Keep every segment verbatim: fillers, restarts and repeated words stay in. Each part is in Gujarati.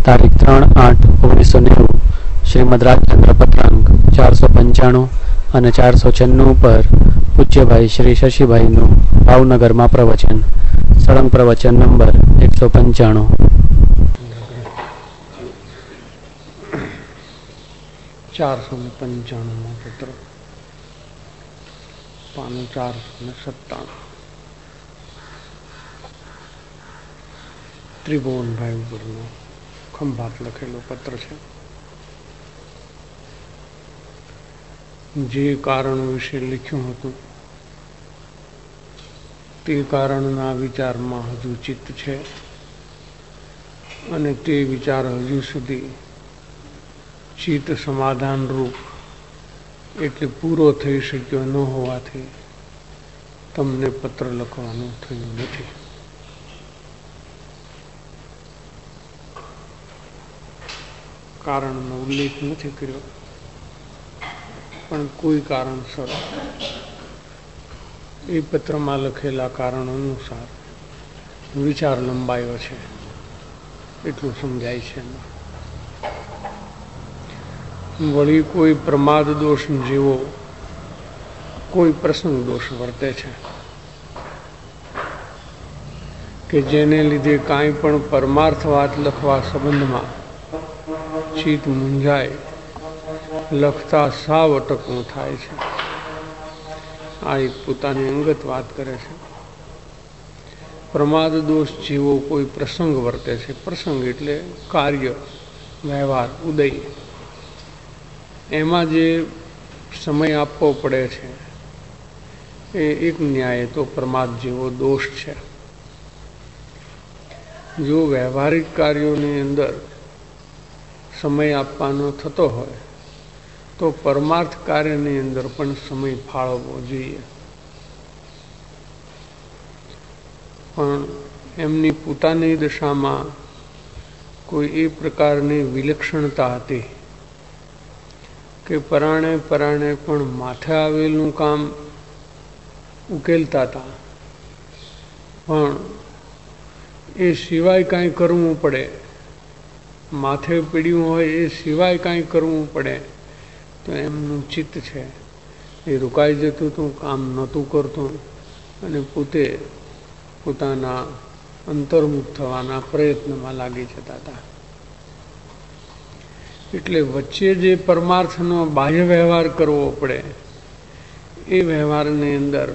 તારીખ ત્રણ આઠ ઓગણીસો નેવું શ્રીમદ રાજચંદ્ર પત્રાંક ચારસો પંચાણું અને ચારસો છન્નું પર પૂજ્યભાઈ શ્રી શશીભાઈનું ભાવનગરમાં પ્રવચન. સળંગ પ્રવચન નંબર એકસો પંચાણું. ચારસો ને પંચાણું પત્ર, પાનું ચારસો ને સત્તાણું. ત્રિભુવનભાઈ ઉપરનો ખંભાત લખેલો પત્ર છે. જે કારણ વિશે લખ્યું હતું તે કારણના વિચારમાં હજુ ચિત્ત છે અને તે વિચાર હજુ સુધી ચિત્ત સમાધાન રૂપ એટલે પૂરો થઈ શક્યો ન હોવાથી તમને પત્ર લખવાનું થયું નથી. કારણનો ઉલ્લેખ નથી કર્યો, પણ કોઈ કારણસર એ પત્રમાં લખેલા કારણ અનુસાર વિચાર લંબાયો છે એટલું સમજાય છે. વળી કોઈ પ્રમાદ દોષ જેવો કોઈ પ્રસંગ દોષ વર્તે છે કે જેને લીધે કાંઈ પણ પરમાર્થ વાત લખવા સંબંધમાં ચિત્ત મૂંઝાય, લખતા સાવ અટકવું થાય છે. આ એક પોતાની અંગત વાત કરે છે. પ્રમાદ દોષ જેવો કોઈ પ્રસંગ વર્તે છે. પ્રસંગ એટલે કાર્ય, વ્યવહાર, ઉદય. એમાં જે સમય આપવો પડે છે એ એક ન્યાય તો પ્રમાદ જેવો દોષ છે. જો વ્યવહારિક કાર્યોની અંદર સમય આપવાનો થતો હોય તો પરમાર્થ કાર્યની અંદર પણ સમય ફાળવવો જોઈએ. પણ એમની પોતાની દશામાં કોઈ એ પ્રકારની વિલક્ષણતા હતી કે પરાણે પરાણે પણ માથે આવેલું કામ ઉકેલતા હતા, પણ એ સિવાય કાંઈ કરવું પડે, માથે પીડ્યું હોય એ સિવાય કાંઈ કરવું પડે તો એમનું ચિત્ત છે એ રોકાઈ જતું હતું, કામ નહોતું કરતું અને પોતે પોતાના અંતર્મુખ થવાના પ્રયત્નમાં લાગી જતા હતા. એટલે વચ્ચે જે પરમાર્થનો બાહ્ય વ્યવહાર કરવો પડે એ વ્યવહારની અંદર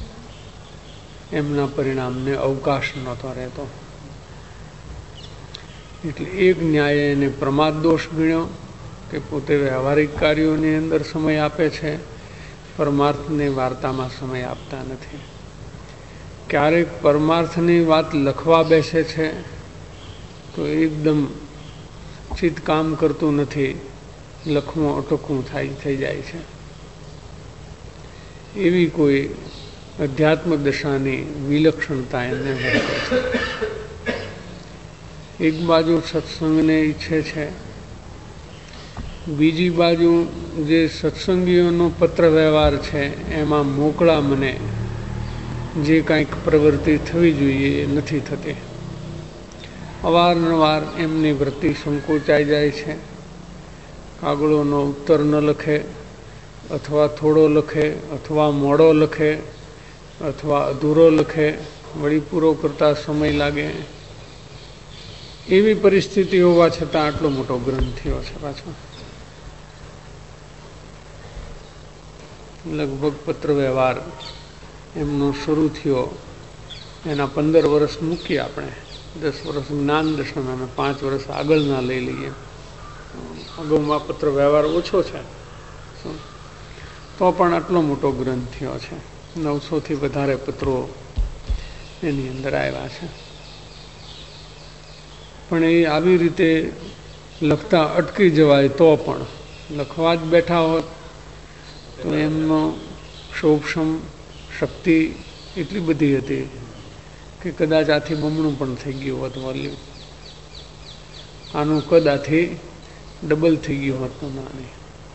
એમના પરિણામને અવકાશ નહોતો રહેતો. એટલે એક ન્યાયે એને પ્રમાદ દોષ ગણ્યો કે પોતે વ્યવહારિક કાર્યોની અંદર સમય આપે છે, પરમાર્થની વાર્તામાં સમય આપતા નથી. ક્યારેક પરમાર્થની વાત લખવા બેસે છે તો એકદમ ચિત્ત કામ કરતું નથી, લખવું અટકવું થાય થઈ જાય છે. એવી કોઈ અધ્યાત્મ દશાની વિલક્ષણતા એને વર્તે છે. એક બાજુ સત્સંગને ઈચ્છે છે, બીજી બાજુ જે સત્સંગીઓનો પત્ર વ્યવહાર છે એમાં મોકળા મને જે કાંઈક પ્રવૃત્તિ થવી જોઈએ એ નથી થતી. અવારનવાર એમની વૃત્તિ સંકોચાઈ જાય છે. કાગળોનો ઉત્તર ન લખે, અથવા થોડો લખે, અથવા મોડો લખે, અથવા અધૂરો લખે, વળી પૂરો કરતા સમય લાગે. એવી પરિસ્થિતિ હોવા છતાં આટલો મોટો ગ્રંથ થયો છે. પાછો લગભગ પત્ર વ્યવહાર એમનો શરૂ થયો એના પંદર વર્ષ મૂકીએ આપણે, દસ વર્ષ જ્ઞાન દર્શન અને પાંચ વર્ષ આગળના લઈ લઈએ. અગાઉમાં પત્ર વ્યવહાર ઓછો છે તો પણ આટલો મોટો ગ્રંથ થયો છે. નવસોથી વધારે પત્રો એની અંદર આવ્યા છે. પણ એ આવી રીતે લખતા અટકી જવાય તો પણ લખવા જ બેઠા હોત તો એમનો શોભક્ષમ શક્તિ એટલી બધી હતી કે કદાચ આથી બમણું પણ થઈ ગયું હોત વોલ્યુમ. આનું કદ આથી ડબલ થઈ ગયું હોત તો નાની.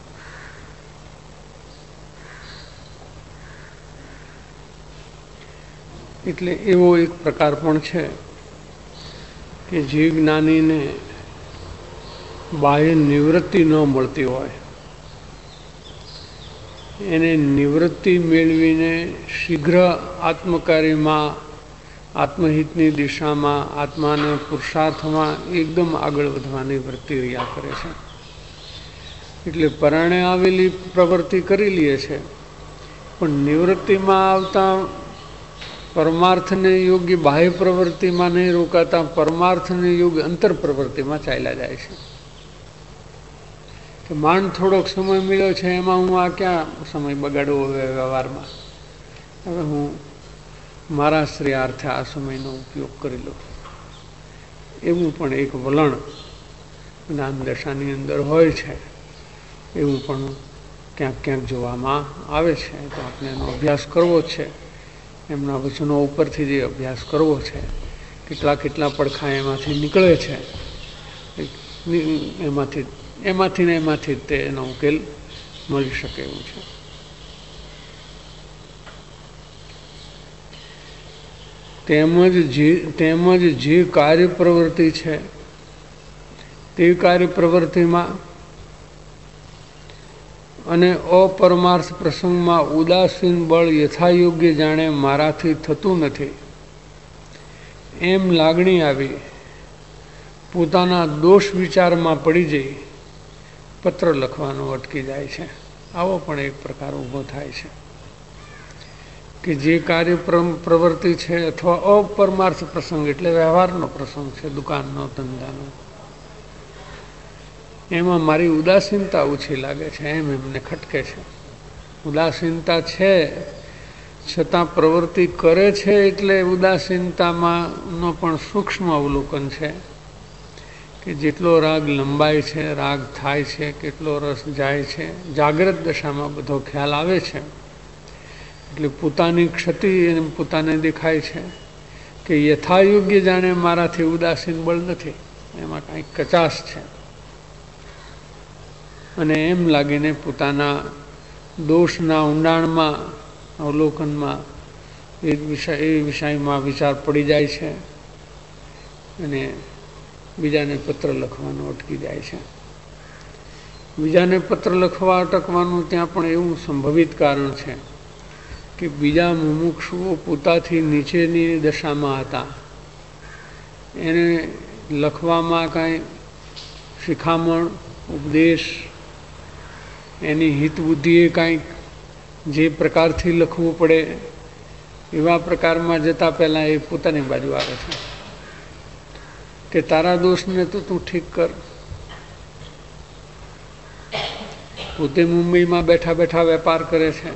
એટલે એવો એક પ્રકાર પણ છે કે જે જ્ઞાનીને બાહ્ય નિવૃત્તિ ન મળતી હોય, એને નિવૃત્તિ મેળવીને શીઘ્ર આત્મકાર્યમાં, આત્મહિતની દિશામાં, આત્માના પુરુષાર્થમાં એકદમ આગળ વધવાની વૃત્તિ રહ્યા કરે છે. એટલે પરાણે આવેલી પ્રવૃત્તિ કરી લે છે, પણ નિવૃત્તિમાં આવતા પરમાર્થને યોગ્ય બાહ્ય પ્રવૃત્તિમાં નહીં રોકાતા પરમાર્થને યોગ્ય અંતર પ્રવૃત્તિમાં ચાલ્યા જાય છે. કે માંડ થોડોક સમય મળ્યો છે, એમાં હું આ ક્યાં સમય બગાડવો હવે વ્યવહારમાં, હવે હું મારા શ્રેયાર્થે આ સમયનો ઉપયોગ કરી લો, એવું પણ એક વલણ જ્ઞાન દશાની અંદર હોય છે. એવું પણ ક્યાંક ક્યાંક જોવામાં આવે છે. તો આપણે એનો અભ્યાસ કરવો જ છે, એમના વચનો ઉપરથી જે અભ્યાસ કરવો છે, કેટલા કેટલા પડખા એમાંથી નીકળે છે, એમાંથી એમાંથી ને એમાંથી તે એનો ઉકેલ મળી શકે એવું છે. તેમજ જે તેમજ જે કાર્ય પ્રવૃત્તિ છે તે કાર્ય પ્રવૃત્તિમાં અને અપરમાર્થ પ્રસંગમાં ઉદાસીન બળ યથાયોગ્ય જાણે મારાથી થતું નથી એમ લાગણી આવી પોતાના દોષ વિચારમાં પડી જઈ પત્ર લખવાનું અટકી જાય છે. આવો પણ એક પ્રકાર ઊભો થાય છે કે જે કાર્ય પ્રવૃત્તિ છે અથવા અપરમાર્થ પ્રસંગ એટલે વ્યવહારનો પ્રસંગ છે, દુકાનનો, ધંધાનો, એમાં મારી ઉદાસીનતા ઓછી લાગે છે એમ એમને ખટકે છે. ઉદાસીનતા છે છતાં પ્રવૃત્તિ કરે છે એટલે ઉદાસીનતામાં નો પણ સૂક્ષ્મ અવલોકન છે કે જેટલો રાગ લંબાય છે, રાગ થાય છે, કેટલો રસ જાય છે, જાગ્રત દશામાં બધો ખ્યાલ આવે છે. એટલે પોતાની ક્ષતિ એને પોતાને દેખાય છે કે યથાયોગ્ય જાણે મારાથી ઉદાસીન બળ નથી, એમાં કાંઈક કચાશ છે. અને એમ લાગીને પોતાના દોષના ઊંડાણમાં, અવલોકનમાં એ વિષય એ વિષયમાં વિચાર પડી જાય છે અને બીજાને પત્ર લખવાનું અટકી જાય છે. બીજાને પત્ર લખવા અટકવાનું ત્યાં પણ એવું સંભવિત કારણ છે કે બીજા મુમુક્ષુઓ પોતાથી નીચેની દશામાં હતા, એને લખવામાં કાંઈ શિખામણ, ઉપદેશ, એની હિતબુદ્ધિએ કાંઈક જે પ્રકારથી લખવું પડે એવા પ્રકારમાં જતાં પહેલાં એ પોતાની બાજુ આવે છે કે તારા દોષને તો તું ઠીક કર. પોતે મુંબઈમાં બેઠા બેઠા વેપાર કરે છે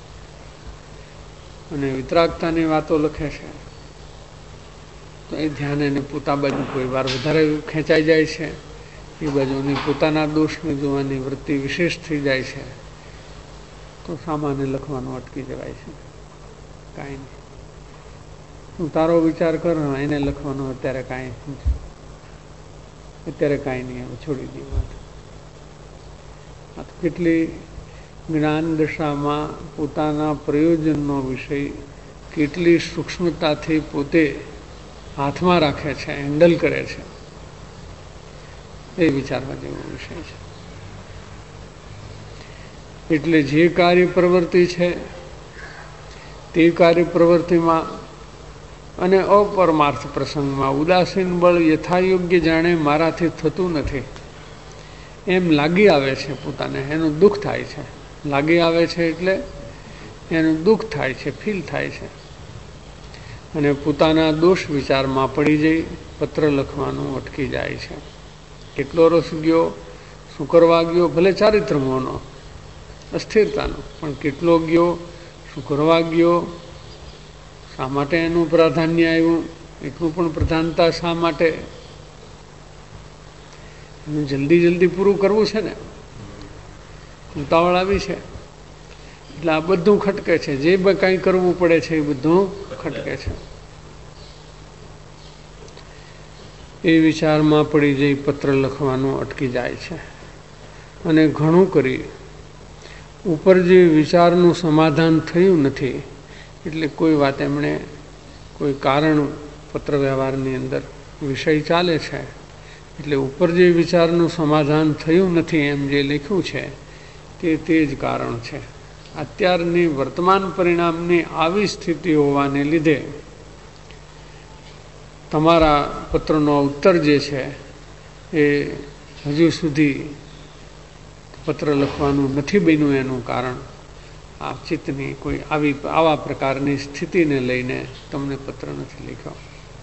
અને વિતરાગતાની વાતો લખે છે, તો એ ધ્યાન એને પોતા બાજુ કોઈ વાર વધારે ખેંચાઈ જાય છે, એ બાજુની પોતાના દોષને જોવાની વૃત્તિ વિશેષ થઈ જાય છે, તો સામાન્ય લખવાનું અટકી જવાય છે. કાંઈ નહીં, તું તારો વિચાર કર, એને લખવાનો અત્યારે કાંઈ અત્યારે કાંઈ નહીં, હવે છોડી દે વાત. આ તો કેટલી જ્ઞાન દશામાં પોતાના પ્રયોજનનો વિષય કેટલી સૂક્ષ્મતાથી પોતે હાથમાં રાખે છે, હેન્ડલ કરે છે, એ વિચારવા જેવો વિષય છે. એટલે જે કાર્ય પ્રવૃત્તિ છે તે કાર્ય પ્રવૃત્તિમાં અને અપરમાર્થ પ્રસંગમાં ઉદાસીન બળ યથાયોગ્ય જાણે મારાથી થતું નથી એમ લાગી આવે છે પોતાને, એનું દુઃખ થાય છે. લાગી આવે છે એટલે એનું દુઃખ થાય છે, ફીલ થાય છે, અને પોતાના દોષ વિચારમાં પડી જઈ પત્ર લખવાનું અટકી જાય છે. કેટલો રસ ગયો, શું કરવા ગયો, ભલે ચારિત્રમોનો, અસ્થિરતાનો, પણ કેટલો ગયો, શું કરવા ગયો, શા માટે એનું પ્રાધાન્ય આવ્યું, એટલું પણ પ્રધાનતા શા માટે, એનું જલ્દી જલ્દી પૂરું કરવું છે ને, ઉતાવળ આવી છે એટલે આ બધું ખટકે છે. જે કાંઈ કરવું પડે છે એ બધું ખટકે છે. એ વિચારમાં પડી જઈ પત્ર લખવાનું અટકી જાય છે અને ઘણું કરી ઉપર જે વિચારનું સમાધાન થયું નથી એટલે કોઈ વાત એમણે કોઈ કારણ પત્ર વ્યવહારની અંદર વિષય ચાલે છે એટલે ઉપર જે વિચારનું સમાધાન થયું નથી એમ જે લખ્યું છે તે તે જ કારણ છે. અત્યારની વર્તમાન પરિણામની આવી સ્થિતિ હોવાને લીધે તમારા પત્રનો ઉત્તર જે છે એ હજુ સુધી પત્ર લખવાનું નથી બન્યું. એનું કારણ આ ચિત્તની કોઈ આવી આવા પ્રકારની સ્થિતિને લઈને તમને પત્ર નથી લખ્યો.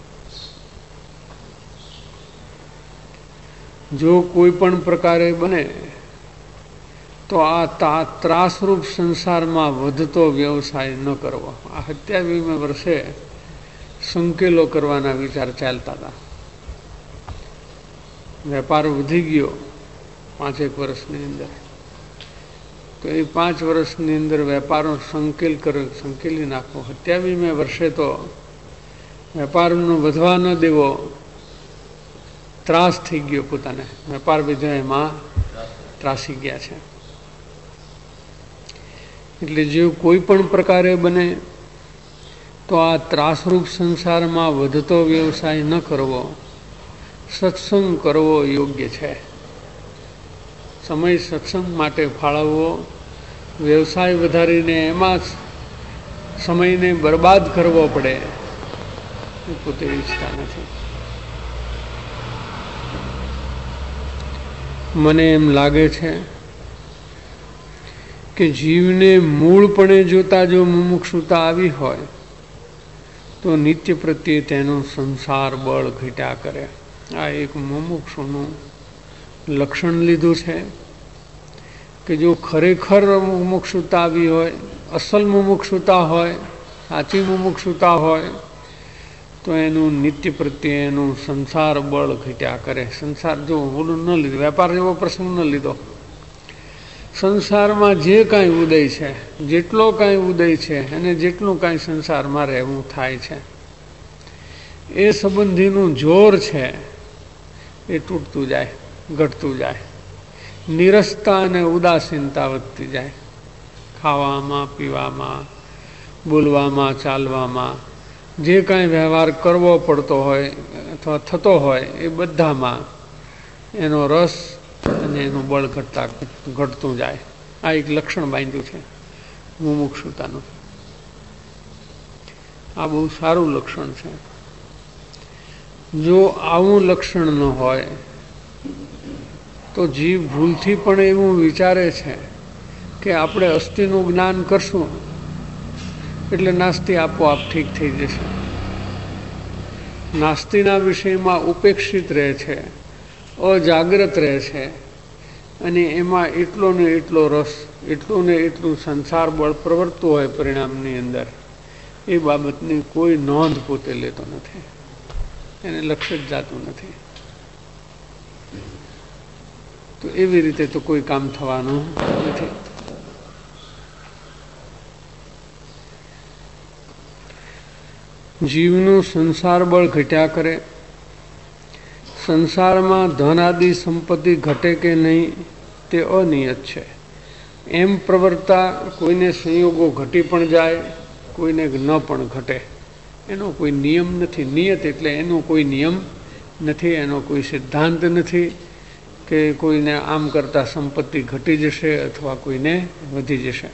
જો કોઈ પણ પ્રકારે બને તો આ ત્રાસરૂપ સંસારમાં વધતો વ્યવસાય ન કરવો. આ સત્યાવીસમે વર્ષે સંકેલો કરવાના વિચાર ચાલતા હતા. વેપાર વધી ગયો પાંચેક વર્ષની અંદર, તો એ પાંચ વર્ષની અંદર વેપારનો સંકેલ કરો, સંકેલી નાખો. સત્યાવીસમે વર્ષે તો વેપારનો વધવા ન દેવો, ત્રાસ થઈ ગયો પોતાને. વેપાર વિધા એમાં ત્રાસી ગયા છે. એટલે જે કોઈ પણ પ્રકારે બને તો આ ત્રાસરૂપ સંસારમાં વધતો વ્યવસાય ન કરવો, સત્સંગ કરવો યોગ્ય છે. સમય સત્સંગ માટે ફાળવવો, વ્યવસાય વધારીને એમાં સમયને બરબાદ કરવો પડે એ પોતે ઈચ્છતા નથી. મને એમ લાગે છે કે જીવને મૂળપણે જોતા જો મુમુક્ષુતા આવી હોય તો નિત્ય પ્રત્યે તેનો સંસાર બળ ઘટ્યા કરે. આ એક મુમુક્ષુનું લક્ષણ લીધું છે કે જો ખરેખર મુમુક્ષુતા આવી હોય, અસલ મુમુક્ષુતા હોય, સાચી મુમુક્ષુતા હોય તો એનું નિત્ય પ્રત્યે એનું સંસાર બળ ઘટ્યા કરે. સંસાર જો ઓલું ન લીધું, વેપાર જેવો પ્રસંગ ન લીધો, સંસારમાં જે કાંઈ ઉદય છે, જેટલો કાંઈ ઉદય છે અને જેટલું કાંઈ સંસારમાં રહેવું થાય છે એ સંબંધીનું જોર છે એ તૂટતું જાય, ઘટતું જાય. નિરસતા અને ઉદાસીનતા વધતી જાય. ખાવામાં, પીવામાં, બોલવામાં, ચાલવામાં, જે કાંઈ વ્યવહાર કરવો પડતો હોય અથવા થતો હોય એ બધામાં એનો રસ અને એનું બળ ઘટતા ઘટતું જાય. આ એક લક્ષણ બાંધ્યું છે મુમુક્ષુતાનું. આ બહુ સારું લક્ષણ છે. જો આવું લક્ષણ ન હોય તો જીવ ભૂલથી પણ એવું વિચારે છે કે આપણે અસ્થિનું જ્ઞાન કરશું એટલે નાસ્તિ આપોઆપ ઠીક થઈ જશે. નાસ્તિના વિષયમાં ઉપેક્ષિત રહે છે, અજાગ્રત રહે છે અને એમાં એટલો ને એટલો રસ, એટલું ને એટલું સંસાર બળ પ્રવર્તતું હોય પરિણામની અંદર, એ બાબતની કોઈ નોંધ પોતે લેતો નથી, એને લક્ષ્ય જ જાતું નથી. તો એવી રીતે તો કોઈ કામ થવાનું નથી. જીવનું સંસાર બળ ઘટ્યા કરે. સંસારમાં ધન આદિ સંપત્તિ ઘટે કે નહીં તે અનિયત છે. એમ પ્રવર્તા કોઈને સંયોગો ઘટી પણ જાય, કોઈને ન પણ ઘટે. એનો કોઈ નિયમ નથી. નિયત એટલે એનો કોઈ નિયમ નથી, એનો કોઈ સિદ્ધાંત નથી કે કોઈને આમ કરતાં સંપત્તિ ઘટી જશે અથવા કોઈને વધી જશે.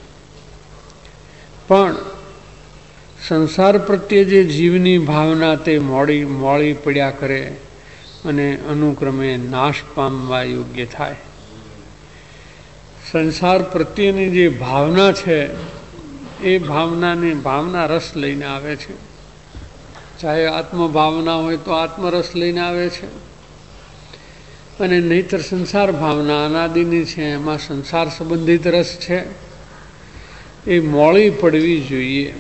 પણ સંસાર પ્રત્યે જે જીવની ભાવના તે મોડી મોડી પડ્યા કરે અને અનુક્રમે નાશ પામવા યોગ્ય થાય. સંસાર પ્રત્યેની જે ભાવના છે એ ભાવનાને ભાવના રસ લઈને આવે છે. ચાહે આત્મભાવના હોય તો આત્મરસ લઈને આવે છે, અને નહીતર સંસાર ભાવના અનાદિની છે, એમાં સંસાર સંબંધિત રસ છે. એ મોળી પડવી જોઈએ.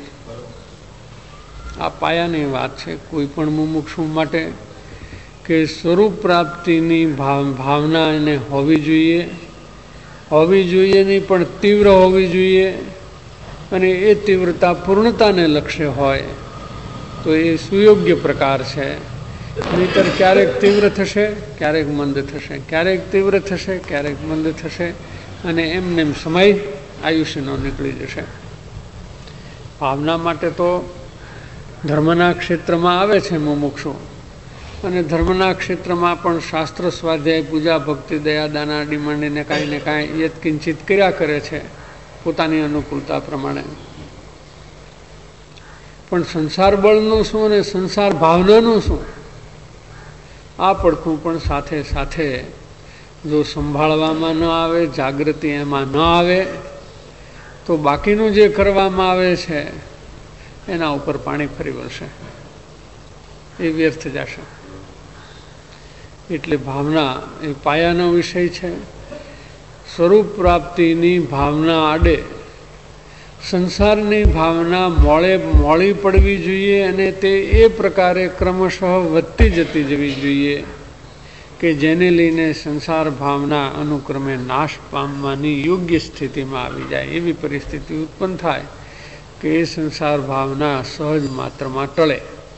આ પાયાની વાત છે કોઈ પણ મુમુક્ષુ માટે કે સ્વરૂપ પ્રાપ્તિની ભાવના એને હોવી જોઈએ. હોવી જોઈએ નહીં પણ તીવ્ર હોવી જોઈએ, અને એ તીવ્રતા પૂર્ણતાને લક્ષ્ય હોય તો એ સુયોગ્ય પ્રકાર છે. નહીતર ક્યારેક તીવ્ર થશે, ક્યારેક મંદ થશે, ક્યારેક તીવ્ર થશે, ક્યારેક મંદ થશે, અને એમને એમ સમય આયુષ્યનો નીકળી જશે. ભાવના માટે તો ધર્મના ક્ષેત્રમાં આવે છે મુમુક્ષુ, અને ધર્મના ક્ષેત્રમાં પણ શાસ્ત્ર સ્વાધ્યાય પૂજા ભક્તિ દયા દાન આદિ માંડીને કાંઈ ને કાંઈ યત્કિંચિત કર્યા કરે છે પોતાની અનુકૂળતા પ્રમાણે. પણ સંસાર બળનું શું અને સંસાર ભાવનાનું શું, આ પડખું પણ સાથે સાથે જો સંભાળવામાં ન આવે, જાગૃતિ એમાં ન આવે, તો બાકીનું જે કરવામાં આવે છે એના ઉપર પાણી ફરી વળશે, એ વ્યર્થ જશે. એટલે ભાવના એ પાયાનો વિષય છે. સ્વરૂપ પ્રાપ્તિની ભાવના આડે સંસારની ભાવના મોળે મોળી પડવી જોઈએ અને તે એ પ્રકારે ક્રમશઃ વધતી જતી જવી જોઈએ કે જેને લઈને સંસાર ભાવના અનુક્રમે નાશ પામવાની યોગ્ય સ્થિતિમાં આવી જાય, એવી પરિસ્થિતિ ઉત્પન્ન થાય કે એ સંસાર ભાવના સહજ માત્રમાં ટળે.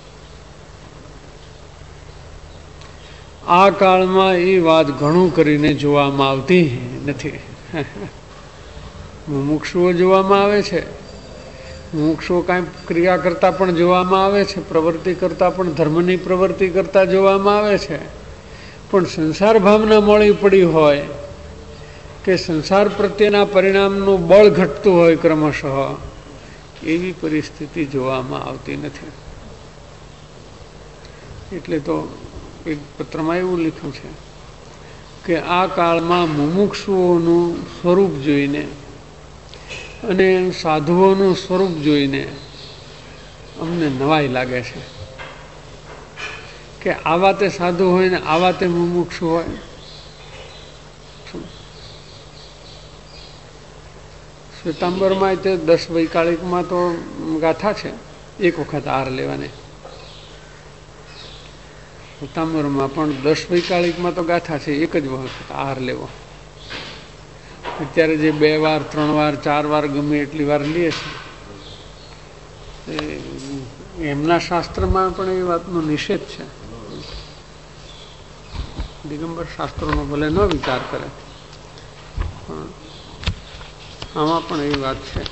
આ કાળમાં એ વાત ઘણું કરીને જોવામાં આવતી નથી. મુમુક્ષુઓ જોવામાં આવે છે, મુમુક્ષુઓ કાંઈ ક્રિયા કરતા પણ જોવામાં આવે છે, પ્રવૃત્તિ કરતા પણ ધર્મની પ્રવૃત્તિ કરતા જોવામાં આવે છે. પણ સંસાર ભાવના મોળી પડી હોય કે સંસાર પ્રત્યેના પરિણામનું બળ ઘટતું હોય ક્રમશઃ, એવી પરિસ્થિતિ જોવામાં આવતી નથી. એટલે તો એક પત્રમાં એવું લખ્યું છે કે આ કાળમાં મુમુક્ષુઓનું સ્વરૂપ જોઈને અને સાધુઓનું સ્વરૂપ જોઈને અમને નવાઈ લાગે છે કે આવા તે સાધુ હોય ને આવા તે મુમુક્ષુ હોય. શ્વેતાંબરમાં તે દસ વૈકાળિકમાં તો ગાથા છે એક વખત આહાર લેવાની. શ્વેતાંબરમાં પણ દસ વૈકાળિકમાં તો ગાથા છે એક જ વખત આહાર લેવો. અત્યારે જે બે વાર ત્રણ વાર ચાર વાર ગમે એટલી વાર લે છે, એમના શાસ્ત્રમાં પણ એ વાતનો નિષેધ છે. દિગંબર શાસ્ત્રોનો ભલે ન વિચાર કરે પણ આમાં પણ એવી વાત છે.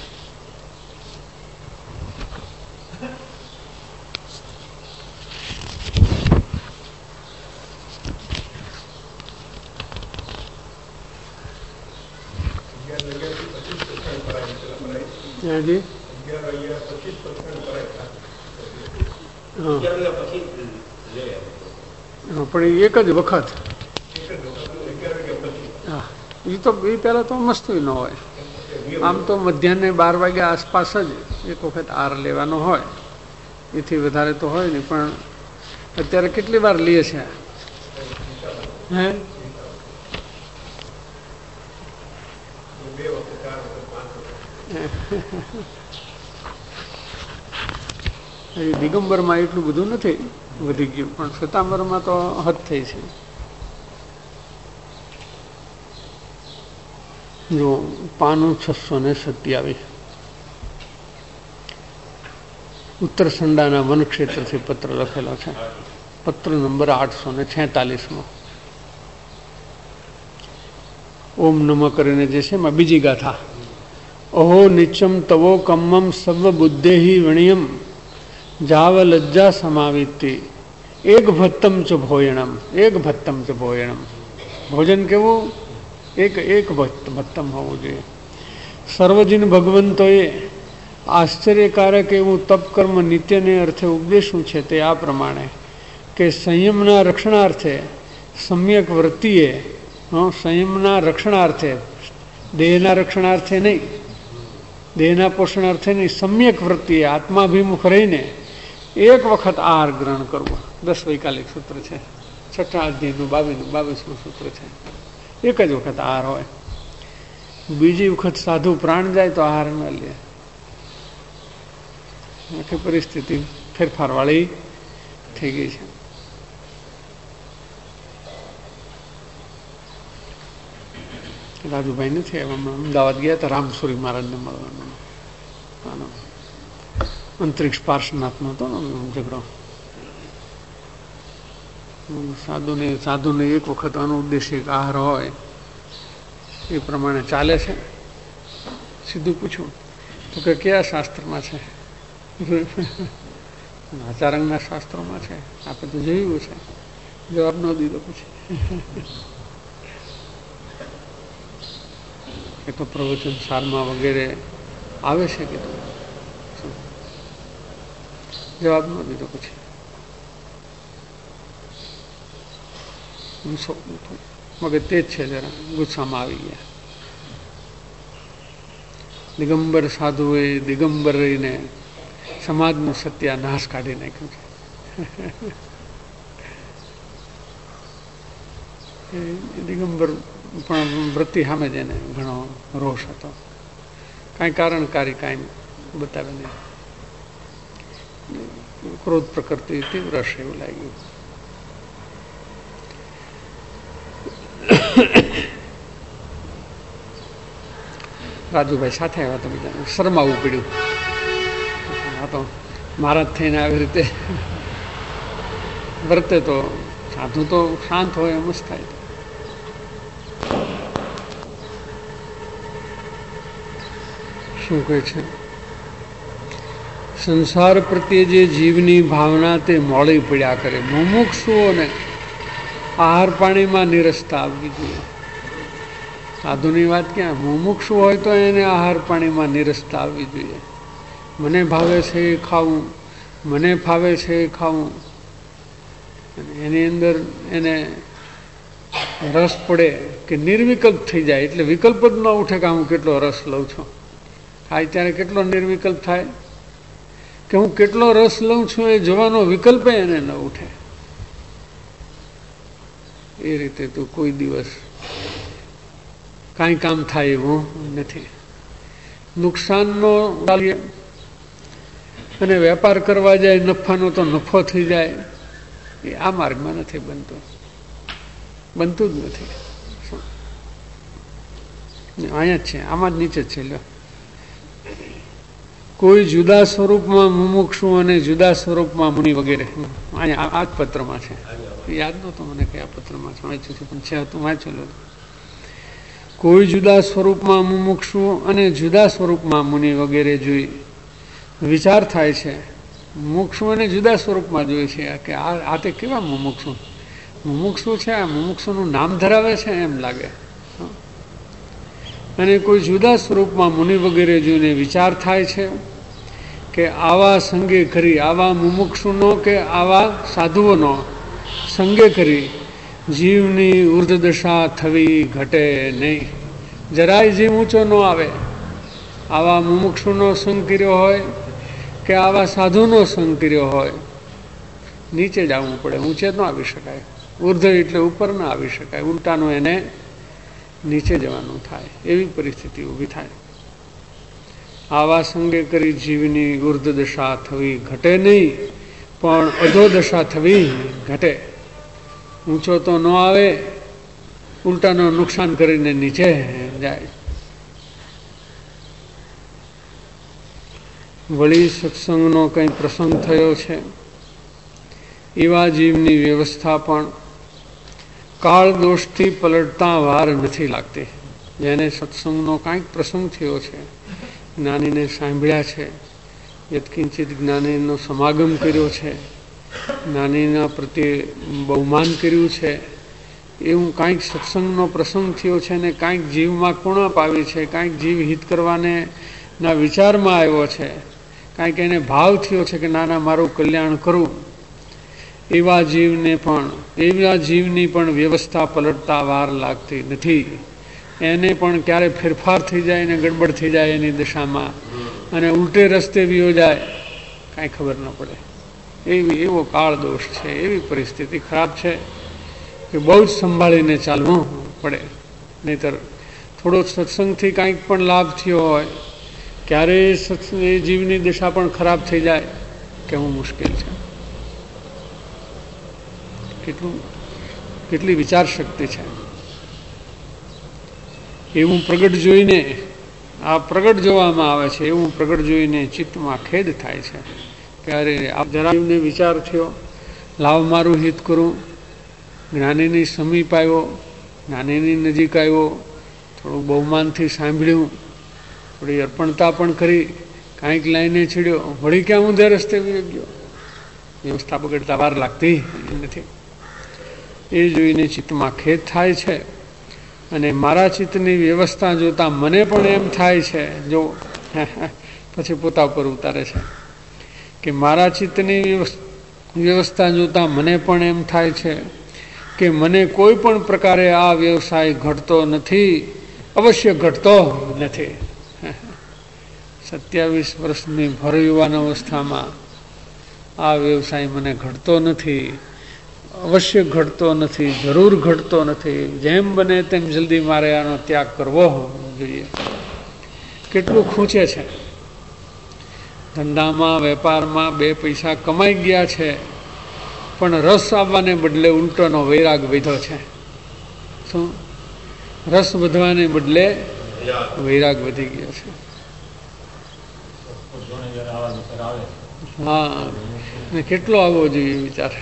જી હા, પણ એક જ વખત. હા, એ તો એ પહેલાં તો મસ્તી ન હોય. આમ તો મધ્યાહને બાર વાગ્યા આસપાસ જ એક વખત આહાર લેવાનો હોય, એથી વધારે તો હોય નહીં. પણ અત્યારે કેટલી વાર લે છે હે? દિગંબરમાં એટલું બધું નથી વધી ગયું, પણ શ્વેતાંબરમાં તો હદ થઈ છે. જો પાનું છસો ને સત્યાવીસ ઉત્તર સંડાના વનક્ષેત્રથી પત્ર લખેલો છે, પત્ર નંબર આઠસો ને છેતાલીસમાં. ઓમ નમઃ કરીને જે છે એમાં બીજી ગાથા. અહો નિચમ તવો કમ્મમ સર્વ બુદ્ધેહિ વણિયમ જાવ લજ્જા સમાવિતિ એક ભત્તમ ચ ભોયણમ એક ભત્તમ ચ ભોયણમ. ભોજન કેવું? એક એક ભત્તમ હોવું જોઈએ. સર્વજીન ભગવંતોએ આશ્ચર્યકારક એવું તપકર્મ નિત્યને અર્થે ઉપદેશું છે તે આ પ્રમાણે કે સંયમના રક્ષણાર્થે સમ્યક વૃત્તિએ, સંયમના રક્ષણાર્થે, દેહના રક્ષણાર્થે નહીં, દેહના પોષણાર્થે નહીં, સમ્યક વૃત્તિએ આત્માભિમુખ રહીને એક વખત આહાર ગ્રહણ કરવો. દસ વૈકાલિક સૂત્ર છે, છઠ્ઠા અધ્યાયનું બાવીસનું બાવીસનું સૂત્ર છે. એક જ વખત આહાર હોય. બીજી વખત સાધુ પ્રાણ જાય તો આહાર ન લે. આખી પરિસ્થિતિ ફેરફારવાળી થઈ ગઈ છે. રાજુભાઈ નથી આવ્યા, અમદાવાદ ગયા હતા રામસુરી મહારાજને મળવાનું. અંતરિક્ષ પાર્શ્વનાથનો હતો ને ઝઘડો. સાધુને સાધુને એક વખત અનુદ્દેશિક આહાર હોય એ પ્રમાણે ચાલે છે. સીધું પૂછ્યું તો કે કયા શાસ્ત્રમાં છે? આચારંગના શાસ્ત્રોમાં છે, આપણે તો જોયું છે. જવાબ ન દીધો પછી એ તો પ્રવચન સારમાં વગેરે આવે છે કે જવાબ ન દીધો પછી મગજ તેજ છે, જરા ગુસ્સામાં આવી ગયા. દિગંબર સાધુએ દિગંબર રહીને સમાજનું સત્યાનાશ કાઢી નાખ્યું છે. દિગંબર પણ વૃત્તિ સામે જ એને ઘણો રોષ હતો, કાંઈ કારણકારી કાંઈ બતાવે નહીં. ક્રોધ પ્રકૃતિ તીવ્ર છે એવું લાગ્યું. રાજુભાઈ સાથે આવ્યા તો બીજાને શરમાવું પડ્યું. આ તો મહારાજ થઈને આવી રીતે વર્તે તો સાધુ તો શાંત હોય એમ જ થાય. શું કહે છે? સંસાર પ્રત્યે જે જીવની ભાવના તે મોડી પડ્યા કરે. મુમુક્ષુઓને આહાર પાણીમાં નિરસતા આવવી જોઈએ. સાધુની વાત ક્યાં, મુમુક્ષુ હોય તો એને આહાર પાણીમાં નિરસતા આવવી જોઈએ. મને ભાવે છે એ ખાવું, મને ફાવે છે એ ખાવું, એની અંદર એને રસ પડે કે નિર્વિકલ્પ થઈ જાય, એટલે વિકલ્પ જ ન ઉઠે કે હું કેટલો રસ લઉં છું. ખાય ત્યારે કેટલો નિર્વિકલ્પ થાય કે હું કેટલો રસ લઉં છું એ જોવાનો વિકલ્પ એને ન ઉઠે. એ રીતે તો કોઈ દિવસ કાંઈ કામ થાય એવું નથી. નુકસાનનો અને વેપાર કરવા જાય નફાનો તો નફો થઈ જાય, એ આ માર્ગમાં નથી બનતું, બનતું જ નથી. અહીંયા જ છે, આમાં જ નીચે જ છે. લ્યો, કોઈ જુદા સ્વરૂપમાં મુમુક્ષુ અને જુદા સ્વરૂપમાં મુનિ વગેરે. અહીંયા આ જ પત્રમાં છે, યાદ નહોતું મને કયા પત્રમાં છે, વાંચ્યું છે પણ છે હતું, વાંચેલું. કોઈ જુદા સ્વરૂપમાં મુમુક્ષુ અને જુદા સ્વરૂપમાં મુનિ વગેરે જોઈ વિચાર થાય છે. મુમુક્ષુ અને જુદા સ્વરૂપમાં જોઈએ છે કે આ આ તે કેવા મુમુક્ષુ મુમુક્ષુ છે, આ મુમુક્ષુનું નામ ધરાવે છે એમ લાગે. અને કોઈ જુદા સ્વરૂપમાં મુનિ વગેરે જોઈને વિચાર થાય છે કે આવા સંગે કરી, આવા મુમુક્ષુનો કે આવા સાધુઓનો સંગે કરી જીવની ઉર્ધ્વદશા થવી ઘટે નહીં. જરાય જીવ ઊંચો ન આવે. આવા મુમુક્ષુનો સંગ કર્યો હોય કે આવા સાધુનો સંગ કર્યો હોય, નીચે જ આવવું પડે, ઊંચે ન આવી શકાય. ઉર્ધ્વ એટલે ઉપર ન આવી શકાય, ઉલટાનું એને નીચે જવાનું થાય, એવી પરિસ્થિતિ ઊભી થાય. આવા સંગે કરી જીવની ઉર્ધ્વદશા થવી ઘટે નહીં, પણ અધોદશા થવી ઘટે. ઊંચો તો ન આવે, ઉલટાનું નુકસાન કરીને નીચે જાય. વળી સત્સંગનો કંઈ પ્રસંગ થયો છે, એવા જીવની વ્યવસ્થા પણ કાળ દોષથી પલટતા વાર નથી લાગતી. જેને સત્સંગનો કાંઈક પ્રસંગ થયો છે, જ્ઞાનીને સાંભળ્યા છે, યત્કિંચિત જ્ઞાનીનો સમાગમ કર્યો છે, જ્ઞાનીના પ્રત્યે બહુમાન કર્યું છે, એવું કાંઈક સત્સંગનો પ્રસંગ થયો છે ને કાંઈક જીવમાં કુણપ આવી છે, કાંઈક જીવ હિત કરવાને ના વિચારમાં આવ્યો છે, કાંઈક એને ભાવ થયો છે કે નાના મારું કલ્યાણ કરું, એવા જીવને પણ એવા જીવની પણ વ્યવસ્થા પલટતા વાર લાગતી નથી. એને પણ ક્યારે ફેરફાર થઈ જાય ને ગડબડ થઈ જાય એની દશામાં, અને ઉલટે રસ્તે વિયો જાય, કાંઈ ખબર ન પડે. એવી એવો કાળ દોષ છે, એવી પરિસ્થિતિ ખરાબ છે કે બહુ જ સંભાળીને ચાલવું પડે. નહીંતર થોડો સત્સંગથી કાંઈક પણ લાભ થયો હોય, ક્યારેય સત્સંગ એ જીવની દશા પણ ખરાબ થઈ જાય, કેવું મુશ્કેલ છે. કેટલું કેટલી વિચાર શક્તિ છે. એવું પ્રગટ જોઈને, આ પ્રગટ જોવામાં આવે છે, એવું પ્રગટ જોઈને ચિત્તમાં ખેદ થાય છે કે અરે આ જરા એમને વિચાર થયો, લાવ મારું હિત કરું, જ્ઞાનીની સમીપ આવ્યો, જ્ઞાનીની નજીક આવ્યો, થોડું બહુમાનથી સાંભળ્યું, થોડી અર્પણતા પણ કરી, કાંઈક લાઈને છીડ્યો, વળી ક્યાં ઊંધે રસ્તે ગયો. વ્યવસ્થા બગડતા વાર લાગતી નથી. એ જોઈને ચિત્તમાં ખેદ થાય છે. અને મારા ચિત્તની વ્યવસ્થા જોતા મને પણ એમ થાય છે, જો પછી પોતા ઉપર ઉતારે છે કે મારા ચિત્તની વ્યવસ્થા જોતા મને પણ એમ થાય છે કે મને કોઈ પણ પ્રકારે આ વ્યવસાય ઘટતો નથી, અવશ્ય ઘટતો નથી. સત્યાવીસ વર્ષની ભર યુવાન અવસ્થામાં આ વ્યવસાય મને ઘટતો નથી, અવશ્ય ઘટતો નથી, જરૂર ઘટતો નથી. જેમ બને તેમ જલ્દી મારે આનો ત્યાગ કરવો જોઈએ. કેટલું ખૂંચે છે ધંધામાં, વેપારમાં બે પૈસા કમાઈ ગયા છે, પણ રસ આવવાને બદલે ઉલટોનો વૈરાગ વધ્યો છે. શું? રસ વધવાને બદલે વૈરાગ વધી ગયો છે. હા, કેટલો આવવો જોઈએ વિચાર.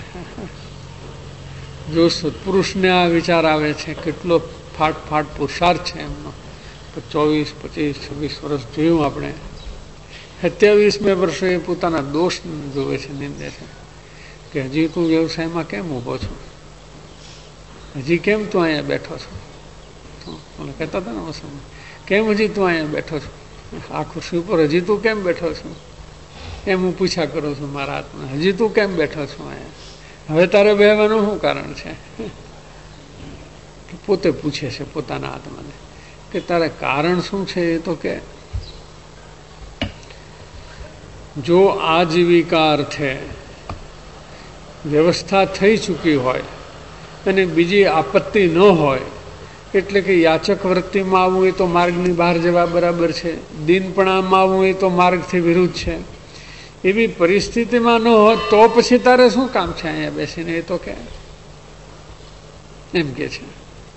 જો સત્પુરુષને આ વિચાર આવે છે, કેટલો ફાટ ફાટ પુરુષાર્થ છે એમનો. ચોવીસ પચીસ છવ્વીસ વર્ષ જોયું આપણે. સત્યાવીસમે વર્ષે એ પોતાના દોષ જોવે છે, નિંદે છે કે હજી તું વ્યવસાયમાં કેમ ઊભો છો, હજી કેમ તું અહીંયા બેઠો છો. કહેતા હતા ને વસંત, કેમ હજી તું અહીંયા બેઠો છો, આ ખુરશી ઉપર હજી તું કેમ બેઠો છો, એમ હું પૂછ્યા કરું છું મારા હાથમાં. હજી તું કેમ બેઠો છો અહીંયા, હવે તારે બેહવાનું શું કારણ છે? પોતે પૂછે છે પોતાના આત્માને કે તારે કારણ શું છે એ તો કે. જો આજીવિકા અર્થે વ્યવસ્થા થઈ ચૂકી હોય અને બીજી આપત્તિ ન હોય, એટલે કે યાચક વૃત્તિમાં આવવું એ તો માર્ગની બહાર જવા બરાબર છે, દીનપણામાં આવવું એ તો માર્ગથી વિરુદ્ધ છે. એવી પરિસ્થિતિમાં ન હોત તો પછી તારે શું કામ છે અહીંયા બેસીને, એ તો કે એમ કે છે.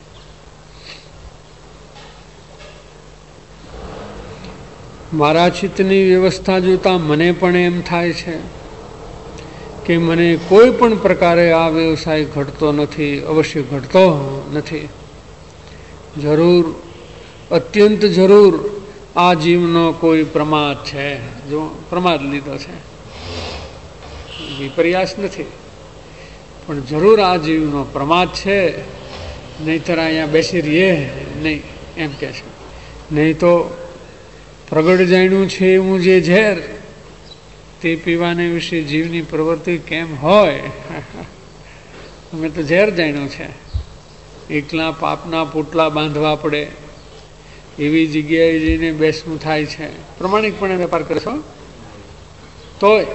મારા ચિત્તની વ્યવસ્થા જોતા મને પણ એમ થાય છે કે મને કોઈ પણ પ્રકારે આ વ્યવસાય ઘટતો નથી, અવશ્ય ઘટતો નથી. જરૂર, અત્યંત જરૂર આ જીવનો કોઈ પ્રમાદ છે. જો પ્રમાદ લીધો છે, વિપર્યાસ નથી, પણ જરૂર આ જીવનો પ્રમાદ છે, નહીંતર અહીંયા બેસી રહીએ નહીં, એમ કે છે. નહીં તો પ્રગટ જાણ્યું છે એવું જે ઝેર તે પીવાને વિશે જીવની પ્રવૃત્તિ કેમ હોય. અમે તો ઝેર જાણ્યું છે, એકલા પાપના પોટલા બાંધવા પડે એવી જગ્યાએ જઈને બેસવું થાય છે. પ્રમાણિકપણે વેપાર કરશો તોય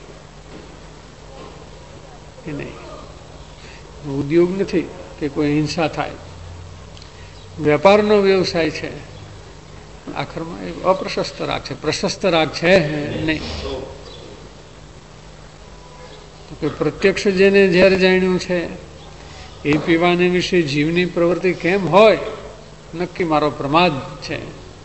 એ નહીં. ઉદ્યોગ નથી કે કોઈ હિંસા થાય, વેપારનો વ્યવસાય છે. આખરમાં એ અપ્રશસ્ત રાગ છે, પ્રશસ્ત રાગ છે નહીં. તો કે પ્રત્યક્ષ જેને ઝેર જાણ્યું છે એ પીવાને વિશે જીવની પ્રવૃત્તિ કેમ હોય, નક્કી મારો પ્રમાદ છે.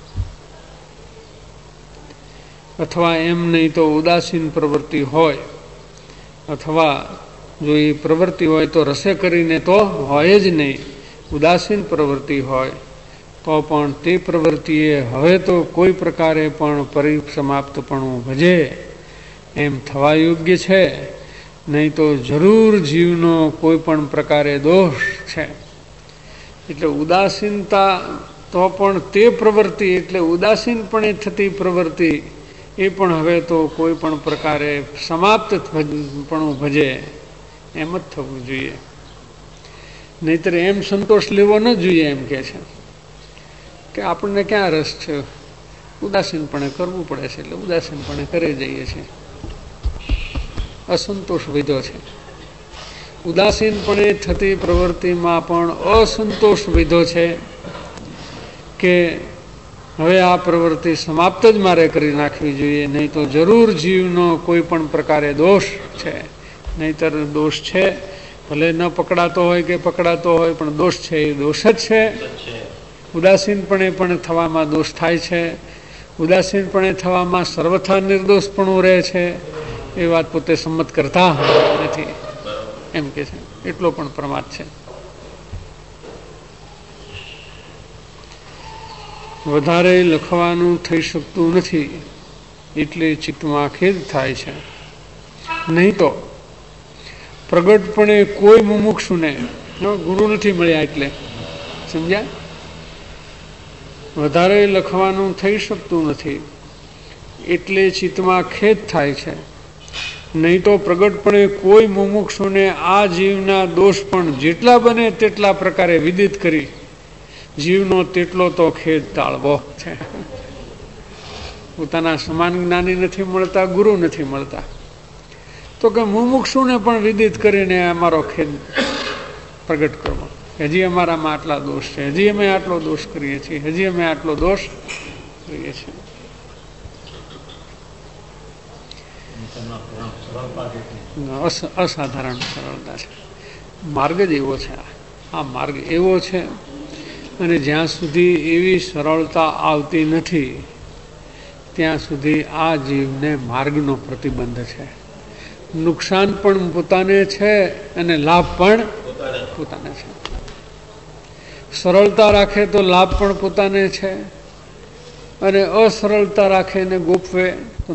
અથવા એમ નહીં તો ઉદાસીન પ્રવૃત્તિ હોય, અથવા જો એ પ્રવૃત્તિ હોય તો રસે કરીને તો હોય જ નહીં. ઉદાસીન પ્રવૃત્તિ હોય તો પણ તે પ્રવૃત્તિએ હવે તો કોઈ પ્રકારે પણ પરિસમાપ્તપણું ભજે એમ થવા યોગ્ય છે, નહીં તો જરૂર જીવનો કોઈ પણ પ્રકારે દોષ છે. એટલે ઉદાસીનતા તો પણ તે પ્રવૃત્તિ, એટલે ઉદાસીનપણે થતી પ્રવૃત્તિ એ પણ હવે તો કોઈ પણ પ્રકારે સમાપ્ત પણ ભજે એમ જ થવું જોઈએ. નહીતર એમ સંતોષ લેવો ન જોઈએ. એમ કે છે કે આપણને ક્યાં રસ છે, ઉદાસીનપણે કરવું પડે છે એટલે ઉદાસીનપણે કરી જઈએ છીએ. અસંતોષ વધ્યો છે. ઉદાસીનપણે થતી પ્રવૃત્તિમાં પણ અસંતોષ વધ્યો છે કે હવે આ પ્રવૃત્તિ સમાપ્ત જ મારે કરી નાખવી જોઈએ, નહીં તો જરૂર જીવનો કોઈ પણ પ્રકારે દોષ છે. નહીંતર દોષ છે, ભલે ન પકડાતો હોય કે પકડાતો હોય, પણ દોષ છે એ દોષ જ છે. ઉદાસીનપણે પણ થવામાં દોષ થાય છે. ઉદાસીનપણે થવામાં સર્વથા નિર્દોષપણું રહે છે. એ વાત પોતે સંમત કરતા નથી, એમ કે છે. એટલો પણ પ્રમાદ છે. વધારે લખવાનું થઈ શકતું નથી એટલે ચિત્તમાં ખેદ થાય છે. નહીં તો પ્રગટપણે કોઈ મુમુક્ષુને, ગુરુ નથી મળ્યા એટલે, સમજ્યા? વધારે લખવાનું થઈ શકતું નથી એટલે ચિત્તમાં ખેદ થાય છે. નહીં તો પ્રગટપણે કોઈ મુમુક્ષુને આ જીવના દોષ પણ જેટલા બને તેટલા પ્રકારે વિદિત કરી જીવનો તેટલો તો ખેદ ટાળવો છે. પોતાના સમાન જ્ઞાની નથી મળતા, ગુરુ નથી મળતા, તો કે મુમુક્ષુને પણ વિદિત કરીને અમારો ખેદ પ્રગટ કરવો. હજી અમારામાં આટલા દોષ છે, હજી અમે આટલો દોષ કરીએ છીએ, હજી અમે આટલો દોષ કરીએ છીએ. અસાધારણ સરળતા છે. માર્ગ જ એવો છે. આ માર્ગ એવો છે, અને જ્યાં સુધી એવી સરળતા આવતી નથી ત્યાં સુધી આ જીવને માર્ગનો પ્રતિબંધ છે. નુકસાન પણ પોતાને છે અને લાભ પણ પોતાને છે. સરળતા રાખે તો લાભ પણ પોતાને છે, અને અસરળતા રાખે ને ગોપવે તો